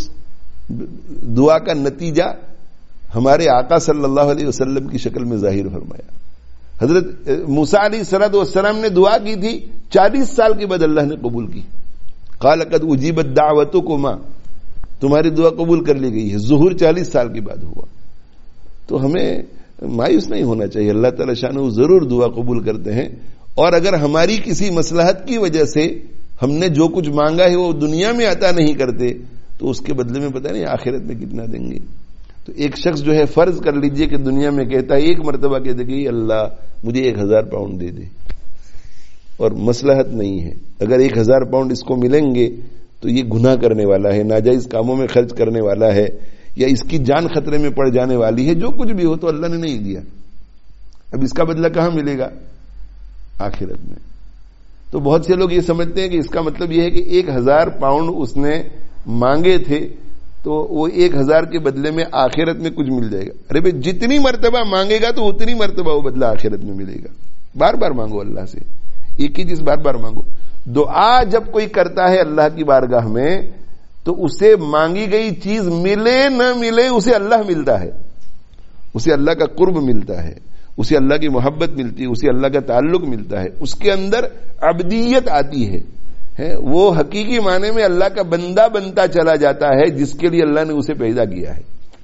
[SPEAKER 1] دعا کا نتیجہ ہمارے آقا صلی اللہ علیہ وسلم کی شکل میں ظاہر فرمایا۔ حضرت موسیٰ علیہ الصلوۃ والسلام نے دعا کی تھی، 40 سال کے بعد اللہ نے قبول کی۔ قال قد اجیبت دعوتکما، تمہاری دعا قبول کر لی گئی ہے۔ ظہور 40 سال کے بعد ہوا۔ تو ہمیں مایوس نہیں ہونا چاہیے، اللہ تعالی شانہ ضرور دعا قبول کرتے ہیں، اور اگر ہماری کسی مصلحت کی وجہ سے ہم نے جو کچھ مانگا ہے وہ دنیا میں عطا نہیں کرتے تو اس کے بدلے میں پتہ نہیں آخرت میں کتنا دیں گے۔ تو ایک شخص جو ہے فرض کر لیجئے کہ دنیا میں کہتا ہے، ایک مرتبہ کہتے کہ اللہ مجھے 1000 پاؤنڈ دے دے، اور مصلحت نہیں ہے، اگر 1000 پاؤنڈ اس کو ملیں گے تو یہ گناہ کرنے والا ہے، ناجائز کاموں میں خرچ کرنے والا ہے، یا اس کی جان خطرے میں پڑ جانے والی ہے، جو کچھ بھی ہو تو اللہ نے نہیں دیا، اب اس کا بدلہ کہاں ملے گا؟ آخرت میں۔ تو بہت سے لوگ یہ سمجھتے ہیں کہ اس کا مطلب یہ ہے کہ 1000 پاؤنڈ اس نے مانگے تھے تو وہ 1000 کے بدلے میں آخرت میں کچھ مل جائے گا۔ ارے بھائی جتنی مرتبہ مانگے گا تو اتنی مرتبہ وہ بدلہ آخرت میں ملے گا۔ بار بار مانگو اللہ سے، ایک ہی چیز بار بار مانگو۔ دعا جب کوئی کرتا ہے اللہ کی بارگاہ میں تو اسے مانگی گئی چیز ملے نہ ملے اسے اللہ ملتا ہے، اسے اللہ کا قرب ملتا ہے، اسے اللہ کی محبت ملتی ہے، اسے اللہ کا تعلق ملتا ہے، اس کے اندر عبدیت آتی ہے، وہ حقیقی معنی میں اللہ کا بندہ بنتا چلا جاتا ہے جس کے لیے اللہ نے اسے پیدا کیا ہے۔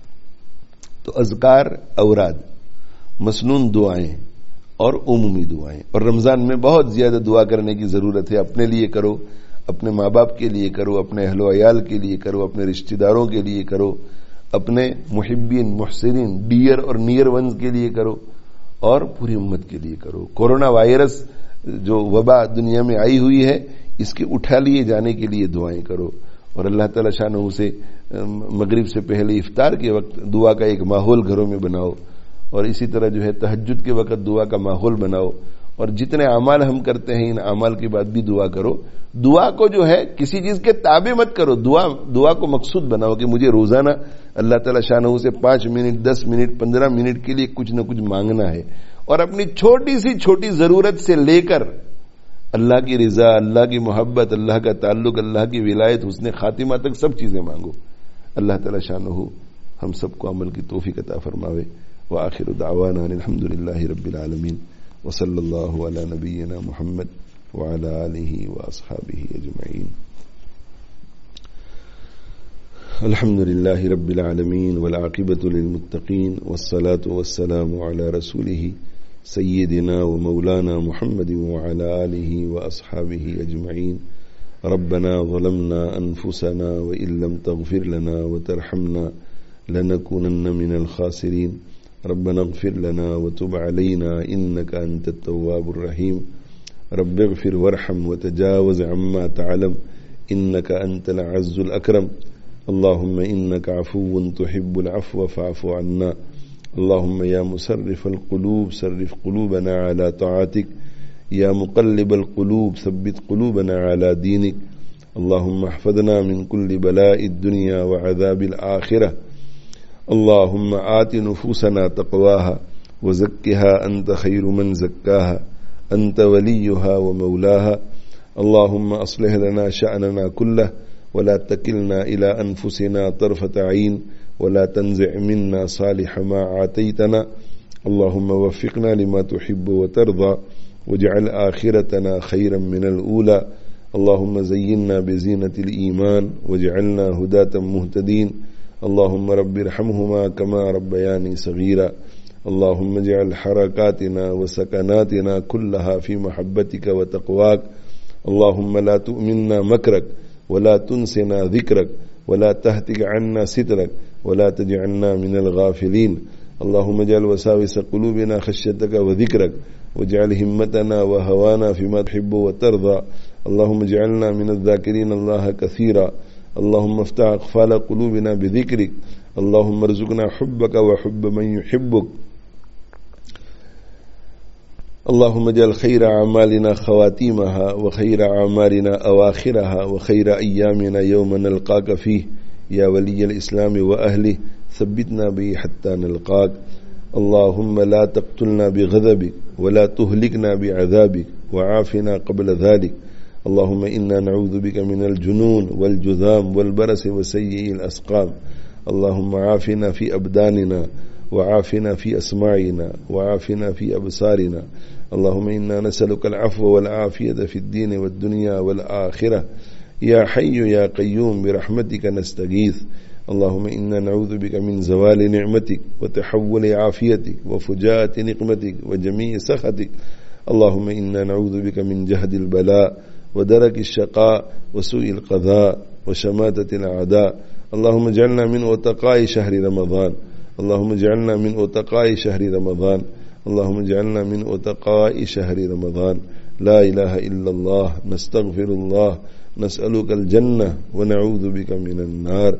[SPEAKER 1] تو اذکار، اوراد، مسنون دعائیں اور عمومی دعائیں، اور رمضان میں بہت زیادہ دعا کرنے کی ضرورت ہے۔ اپنے لیے کرو، اپنے ماں باپ کے لیے کرو، اپنے اہل و عیال کے لیے کرو، اپنے رشتہ داروں کے لیے کرو، اپنے محبین، محسنین، ڈیئر اور نیئر ونز کے لیے کرو، اور پوری امت کے لیے کرو۔ کورونا وائرس جو وبا دنیا میں آئی ہوئی ہے اس کے اٹھا لیے جانے کے لیے دعائیں کرو، اور اللہ تعالی شانہ سے مغرب سے پہلے افطار کے وقت دعا کا ایک ماحول گھروں میں بناؤ، اور اسی طرح جو ہے تہجد کے وقت دعا کا ماحول بناؤ، اور جتنے اعمال ہم کرتے ہیں ان اعمال کے بعد بھی دعا کرو۔ دعا کو جو ہے کسی چیز کے تابع مت کرو، دعا کو مقصود بناؤ کہ مجھے روزانہ اللہ تعالی شانہ سے 5 منٹ 10 منٹ 15 منٹ کے لیے کچھ نہ کچھ مانگنا ہے، اور اپنی چھوٹی سی چھوٹی ضرورت سے لے کر اللہ کی رضا، اللہ کی محبت، اللہ کا تعلق، اللہ کی ولایت، حسن خاتمہ تک سب چیزیں مانگو۔ اللہ تعالی شانہ ہم سب کو عمل کی توفیق عطا فرماوے۔ وآخر دعوانا الحمد للہ رب العالمین، وصلی اللہ علی نبینا محمد وعلی آلہ واصحابہ اجمعین۔ الحمد للہ رب العالمین والعاقبۃ للمتقین والصلاة والسلام علی رسولہ سیدنا ومولانا محمد وعلى آله وأصحابه أجمعين۔ ربنا ظلمنا أنفسنا وإن لم تغفر لنا وترحمنا لنكونن من الخاسرين۔ ربنا اغفر لنا وتب علينا إنك أنت التواب الرحيم۔ رب اغفر وارحم وتجاوز عما تعلم إنك أنت العز الأكرم۔ اللهم إنك عفو تحب العفو فاعف عنا۔ اللهم يا مصرف القلوب صرف قلوبنا على طاعتك، يا مقلب القلوب ثبت قلوبنا على دينك۔ اللهم احفظنا من كل بلاء الدنيا وعذاب الآخرة۔ اللهم آت نفوسنا تقواها وزكها أنت خير من زكاها، أنت وليها ومولاها۔ اللهم أصلح لنا شأننا كله ولا تكلنا إلى أنفسنا طرفة عين، ولا تنزع منا صالح ما عاتيتنا. اللهم وفقنا لما تحب وترضى واجعل آخرتنا خيرا من الأولى. اللهم زينا بزينة الإيمان واجعلنا هداة مهتدين. اللهم رب ارحمهما كما ربياني صغيرا. اللهم اجعل حركاتنا وسكناتنا كلها في محبتك وتقواك. اللهم لا تؤمنا مكرك ولا تنسنا ذكرك ولا تهتك عنا سترك ولا تجعلنا من الغافلين. اللهم اجعل وساوس قلوبنا خشيتك وذكرك واجعل همتنا وهوانا فيما تحب وترضى. اللهم اجعلنا من الذاكرين الله كثيرا. اللهم افتح أقفال قلوبنا بذكرك. اللهم ارزقنا حبك وحب من يحبك. اللهم اجعل خير أعمالنا خواتيمها وخير أعمالنا أواخرها وخير أيامنا يوم نلقاك فيه يا ولي الإسلام وأهله. ثبتنا به حتى نلقاك. اللهم لا تقتلنا بغضبك ولا تهلكنا بعذابك وعافنا قبل ذلك. اللهم إنا نعوذ بك من الجنون والجذام والبرس وسيء الأسقام. اللهم عافنا في أبداننا وعافنا في أسماعنا وعافنا في أبصارنا. اللهم إنا نسألك العفو والعافية في الدين والدنيا والآخرة. يا حي يا قيوم برحمتك نستغيث. اللهم إنا نعوذ بك من زوال نعمتك وتحول عافيتك وفجاءة نقمتك وجميع سخطك. اللهم إنا نعوذ بك من جهد البلاء ودرك الشقاء وسوء القضاء وشماتة الأعداء. اللهم اجعلنا من أتقاء شهر رمضان. اللهم اجعلنا من أتقاء شهر رمضان. اللهم اجعلنا من أتقاء شهر رمضان. لا إله إلا الله. نستغفر الله. نسألك الجنة ونعوذ بك من النار.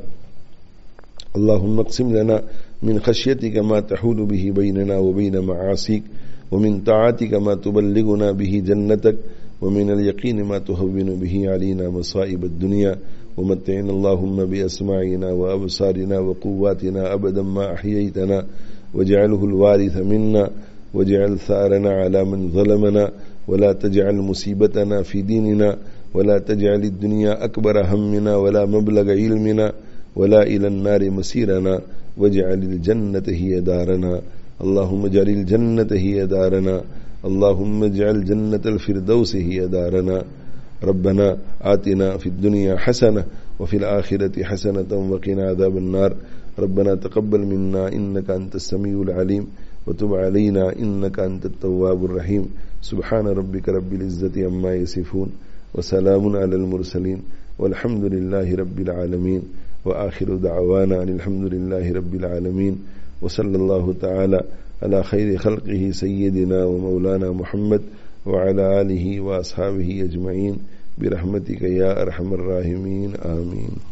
[SPEAKER 1] اللهم اقسم لنا من خشيتك ما تحول به بيننا وبين معاصيك ومن طاعتك ما تبلغنا به جنتك ومن اليقين ما تهون به علينا مصائب الدنيا. ومتعنا اللهم بأسماعنا وأبصارنا وقواتنا أبدا ما أحييتنا واجعله الوارث منا واجعل ثارنا على من ظلمنا ولا تجعل مصيبتنا في ديننا ولا تجعل الدنيا أكبر همنا ولا مبلغ علمنا ولا إلى النار مسيرنا واجعل الجنة هي دارنا. اللهم اجعل الجنة هي دارنا. اللهم اجعل جنة الفردوس هي دارنا. ربنا آتنا في الدنيا حسنة وفي الآخرة حسنة وقنا عذاب النار. ربنا تقبل منا إنك أنت السميع العليم وتب علينا إنك أنت التواب الرحيم. سبحان ربك رب العزة عما يصفون وسلام على المرسلين والحمد لله رب العالمين. وآخر دعوانا أن الحمد لله رب العالمين. وصلى الله تعالى على خير خلقه سيدنا ومولانا محمد وعلى آله وأصحابه أجمعين برحمتك يا أرحم الراحمين. آمين.